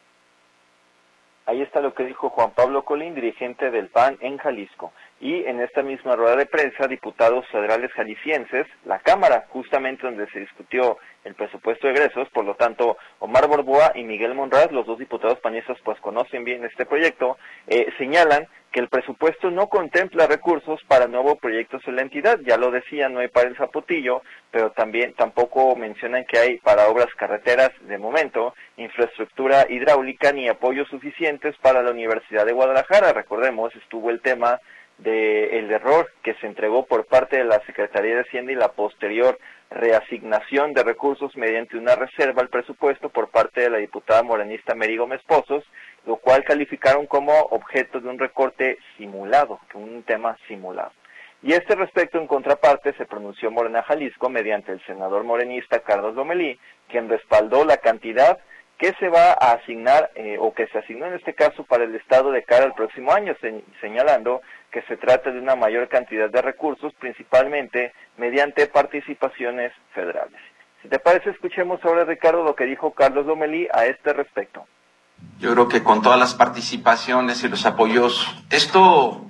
Ahí está lo que dijo Juan Pablo Colín, dirigente del PAN en Jalisco. Y en esta misma rueda de prensa, diputados federales jaliscienses, la Cámara, justamente donde se discutió el presupuesto de egresos, por lo tanto, Omar Borboa y Miguel Monraz, los 2 diputados panistas, pues conocen bien este proyecto, señalan que el presupuesto no contempla recursos para nuevos proyectos en la entidad. Ya lo decía, no hay para el Zapotillo, pero tampoco mencionan que hay para obras carreteras de momento, infraestructura hidráulica ni apoyos suficientes para la Universidad de Guadalajara. Recordemos, estuvo el tema del error que se entregó por parte de la Secretaría de Hacienda y la posterior reasignación de recursos mediante una reserva al presupuesto por parte de la diputada morenista Mary Gómez Pozos, lo cual calificaron como objeto de un recorte simulado, un tema simulado. Y a este respecto, en contraparte, se pronunció Morena Jalisco mediante el senador morenista Carlos Lomelí, quien respaldó la cantidad que se va a asignar, o que se asignó en este caso para el Estado de cara al próximo año, señalando que se trata de una mayor cantidad de recursos, principalmente mediante participaciones federales. Si te parece, escuchemos ahora, Ricardo, lo que dijo Carlos Lomelí a este respecto. Yo creo que con todas las participaciones y los apoyos, esto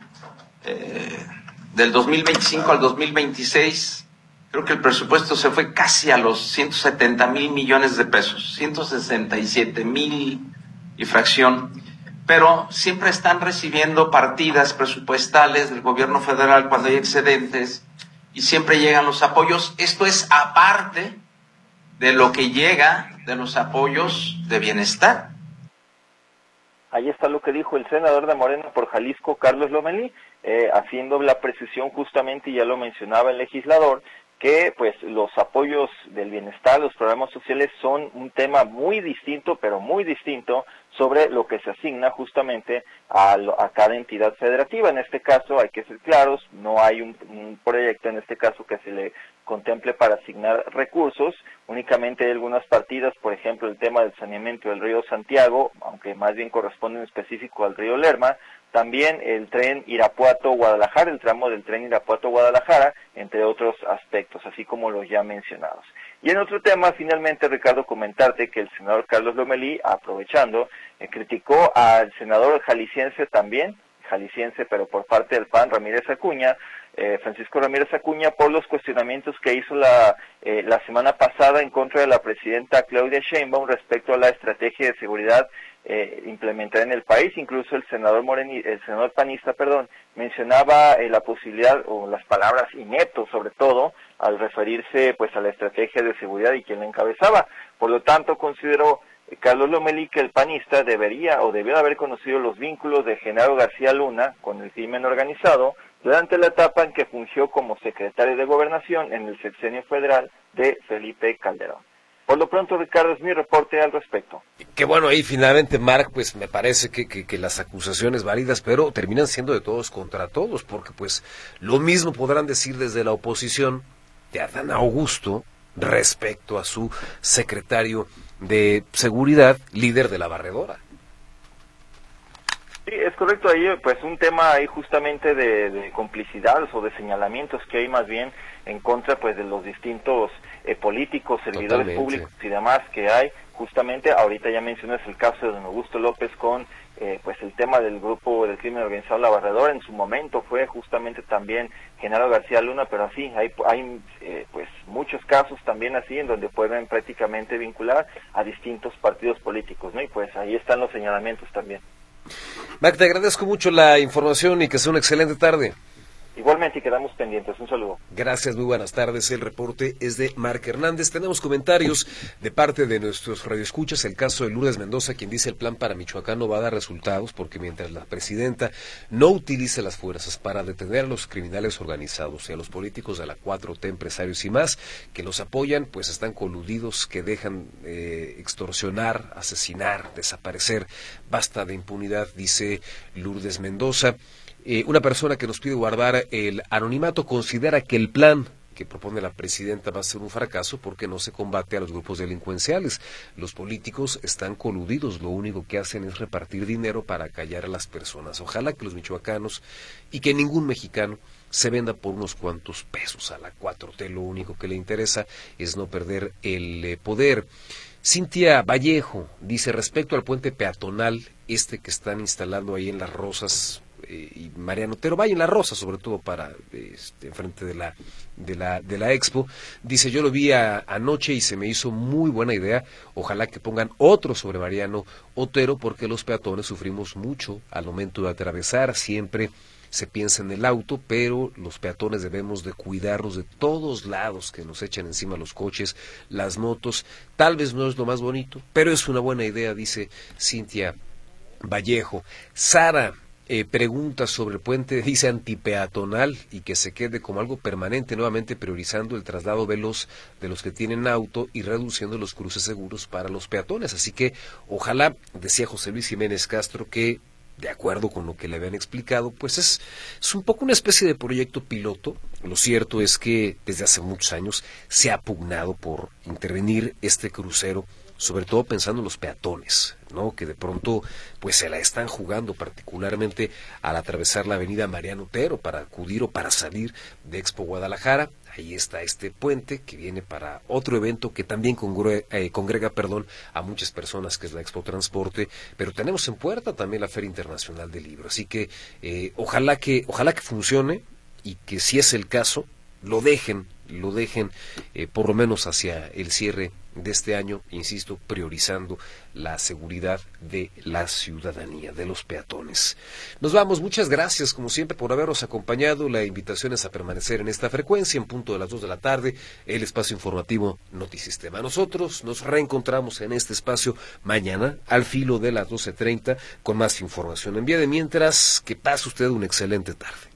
del 2025 al 2026, creo que el presupuesto se fue casi a los 170,000 millones de pesos, 167,000 y fracción, pero siempre están recibiendo partidas presupuestales del gobierno federal cuando hay excedentes y siempre llegan los apoyos. Esto es aparte de lo que llega de los apoyos de bienestar. Ahí está lo que dijo el senador de Morena por Jalisco, Carlos Lomelí, haciendo la precisión justamente, y ya lo mencionaba el legislador, que pues los apoyos del bienestar, los programas sociales son un tema muy distinto, pero muy distinto sobre lo que se asigna justamente a cada entidad federativa. En este caso, hay que ser claros, no hay un proyecto en este caso que se le contemple para asignar recursos, únicamente hay algunas partidas, por ejemplo el tema del saneamiento del río Santiago, aunque más bien corresponde en específico al río Lerma, también el tren Irapuato-Guadalajara, el tramo del tren Irapuato-Guadalajara, entre otros aspectos, así como los ya mencionados. Y en otro tema, finalmente, Ricardo, comentarte que el senador Carlos Lomelí, aprovechando, criticó al senador jalisciense también, jalisciense pero por parte del PAN, Ramírez Acuña, Francisco Ramírez Acuña, por los cuestionamientos que hizo la semana pasada en contra de la presidenta Claudia Sheinbaum respecto a la estrategia de seguridad implementada en el país. Incluso el senador panista, mencionaba la posibilidad o las palabras ineptos, sobre todo al referirse pues a la estrategia de seguridad y quien la encabezaba. Por lo tanto, consideró Carlos Lomelí que el panista debió haber conocido los vínculos de Genaro García Luna con el crimen organizado durante la etapa en que fungió como secretario de Gobernación en el sexenio federal de Felipe Calderón. Por lo pronto, Ricardo, es mi reporte al respecto. Que bueno, ahí finalmente, Marc, pues me parece que las acusaciones válidas, pero terminan siendo de todos contra todos, porque pues lo mismo podrán decir desde la oposición de Adán Augusto respecto a su secretario de Seguridad, líder de la barredora. Sí, es correcto, ahí pues un tema ahí justamente de complicidades o de señalamientos que hay más bien en contra pues de los distintos políticos, servidores Totalmente. públicos y demás que hay. Justamente ahorita ya mencionas el caso de don Augusto López con pues el tema del grupo del crimen organizado La Barredora. En su momento fue justamente también Genaro García Luna, pero así hay pues muchos casos también así en donde pueden prácticamente vincular a distintos partidos políticos, ¿no? Y pues ahí están los señalamientos también. Marc, te agradezco mucho la información y que sea una excelente tarde. Igualmente, quedamos pendientes. Un saludo. Gracias, muy buenas tardes. El reporte es de Marc Hernández. Tenemos comentarios de parte de nuestros radioescuchas. El caso de Lourdes Mendoza, quien dice el plan para Michoacán no va a dar resultados porque mientras la presidenta no utilice las fuerzas para detener a los criminales organizados y a los políticos de la 4T, empresarios y más, que los apoyan, pues están coludidos, que dejan extorsionar, asesinar, desaparecer. Basta de impunidad, dice Lourdes Mendoza. Una persona que nos pide guardar el anonimato considera que el plan que propone la presidenta va a ser un fracaso porque no se combate a los grupos delincuenciales. Los políticos están coludidos, lo único que hacen es repartir dinero para callar a las personas. Ojalá que los michoacanos y que ningún mexicano se venda por unos cuantos pesos a la 4T. Lo único que le interesa es no perder el poder. Cintia Vallejo dice respecto al puente peatonal, que están instalando ahí en Las Rosas, y Mariano Otero, vaya en La Rosa, sobre todo para enfrente de la Expo, dice yo lo vi anoche y se me hizo muy buena idea, ojalá que pongan otro sobre Mariano Otero porque los peatones sufrimos mucho al momento de atravesar, siempre se piensa en el auto, pero los peatones debemos de cuidarnos de todos lados que nos echan encima los coches, las motos, tal vez no es lo más bonito, pero es una buena idea, dice Cintia Vallejo. Sara pregunta sobre el puente, dice antipeatonal y que se quede como algo permanente, nuevamente priorizando el traslado veloz de los que tienen auto y reduciendo los cruces seguros para los peatones. Así que ojalá, decía José Luis Jiménez Castro, que de acuerdo con lo que le habían explicado, pues es un poco una especie de proyecto piloto. Lo cierto es que desde hace muchos años se ha pugnado por intervenir este crucero, sobre todo pensando en los peatones, ¿no? Que de pronto pues se la están jugando particularmente al atravesar la avenida Mariano Otero para acudir o para salir de Expo Guadalajara. Ahí está este puente que viene para otro evento que también congrega a muchas personas, que es la Expo Transporte, pero tenemos en puerta también la Feria Internacional del Libro, así que ojalá que funcione y que si es el caso lo dejen por lo menos hacia el cierre de este año, insisto, priorizando la seguridad de la ciudadanía, de los peatones. Nos vamos, muchas gracias como siempre por habernos acompañado. La invitación es a permanecer en esta frecuencia en punto de las 2 de la tarde, el espacio informativo Notisistema. Nosotros nos reencontramos en este espacio mañana al filo de las 12:30 con más información. En vía de mientras, que pase usted una excelente tarde.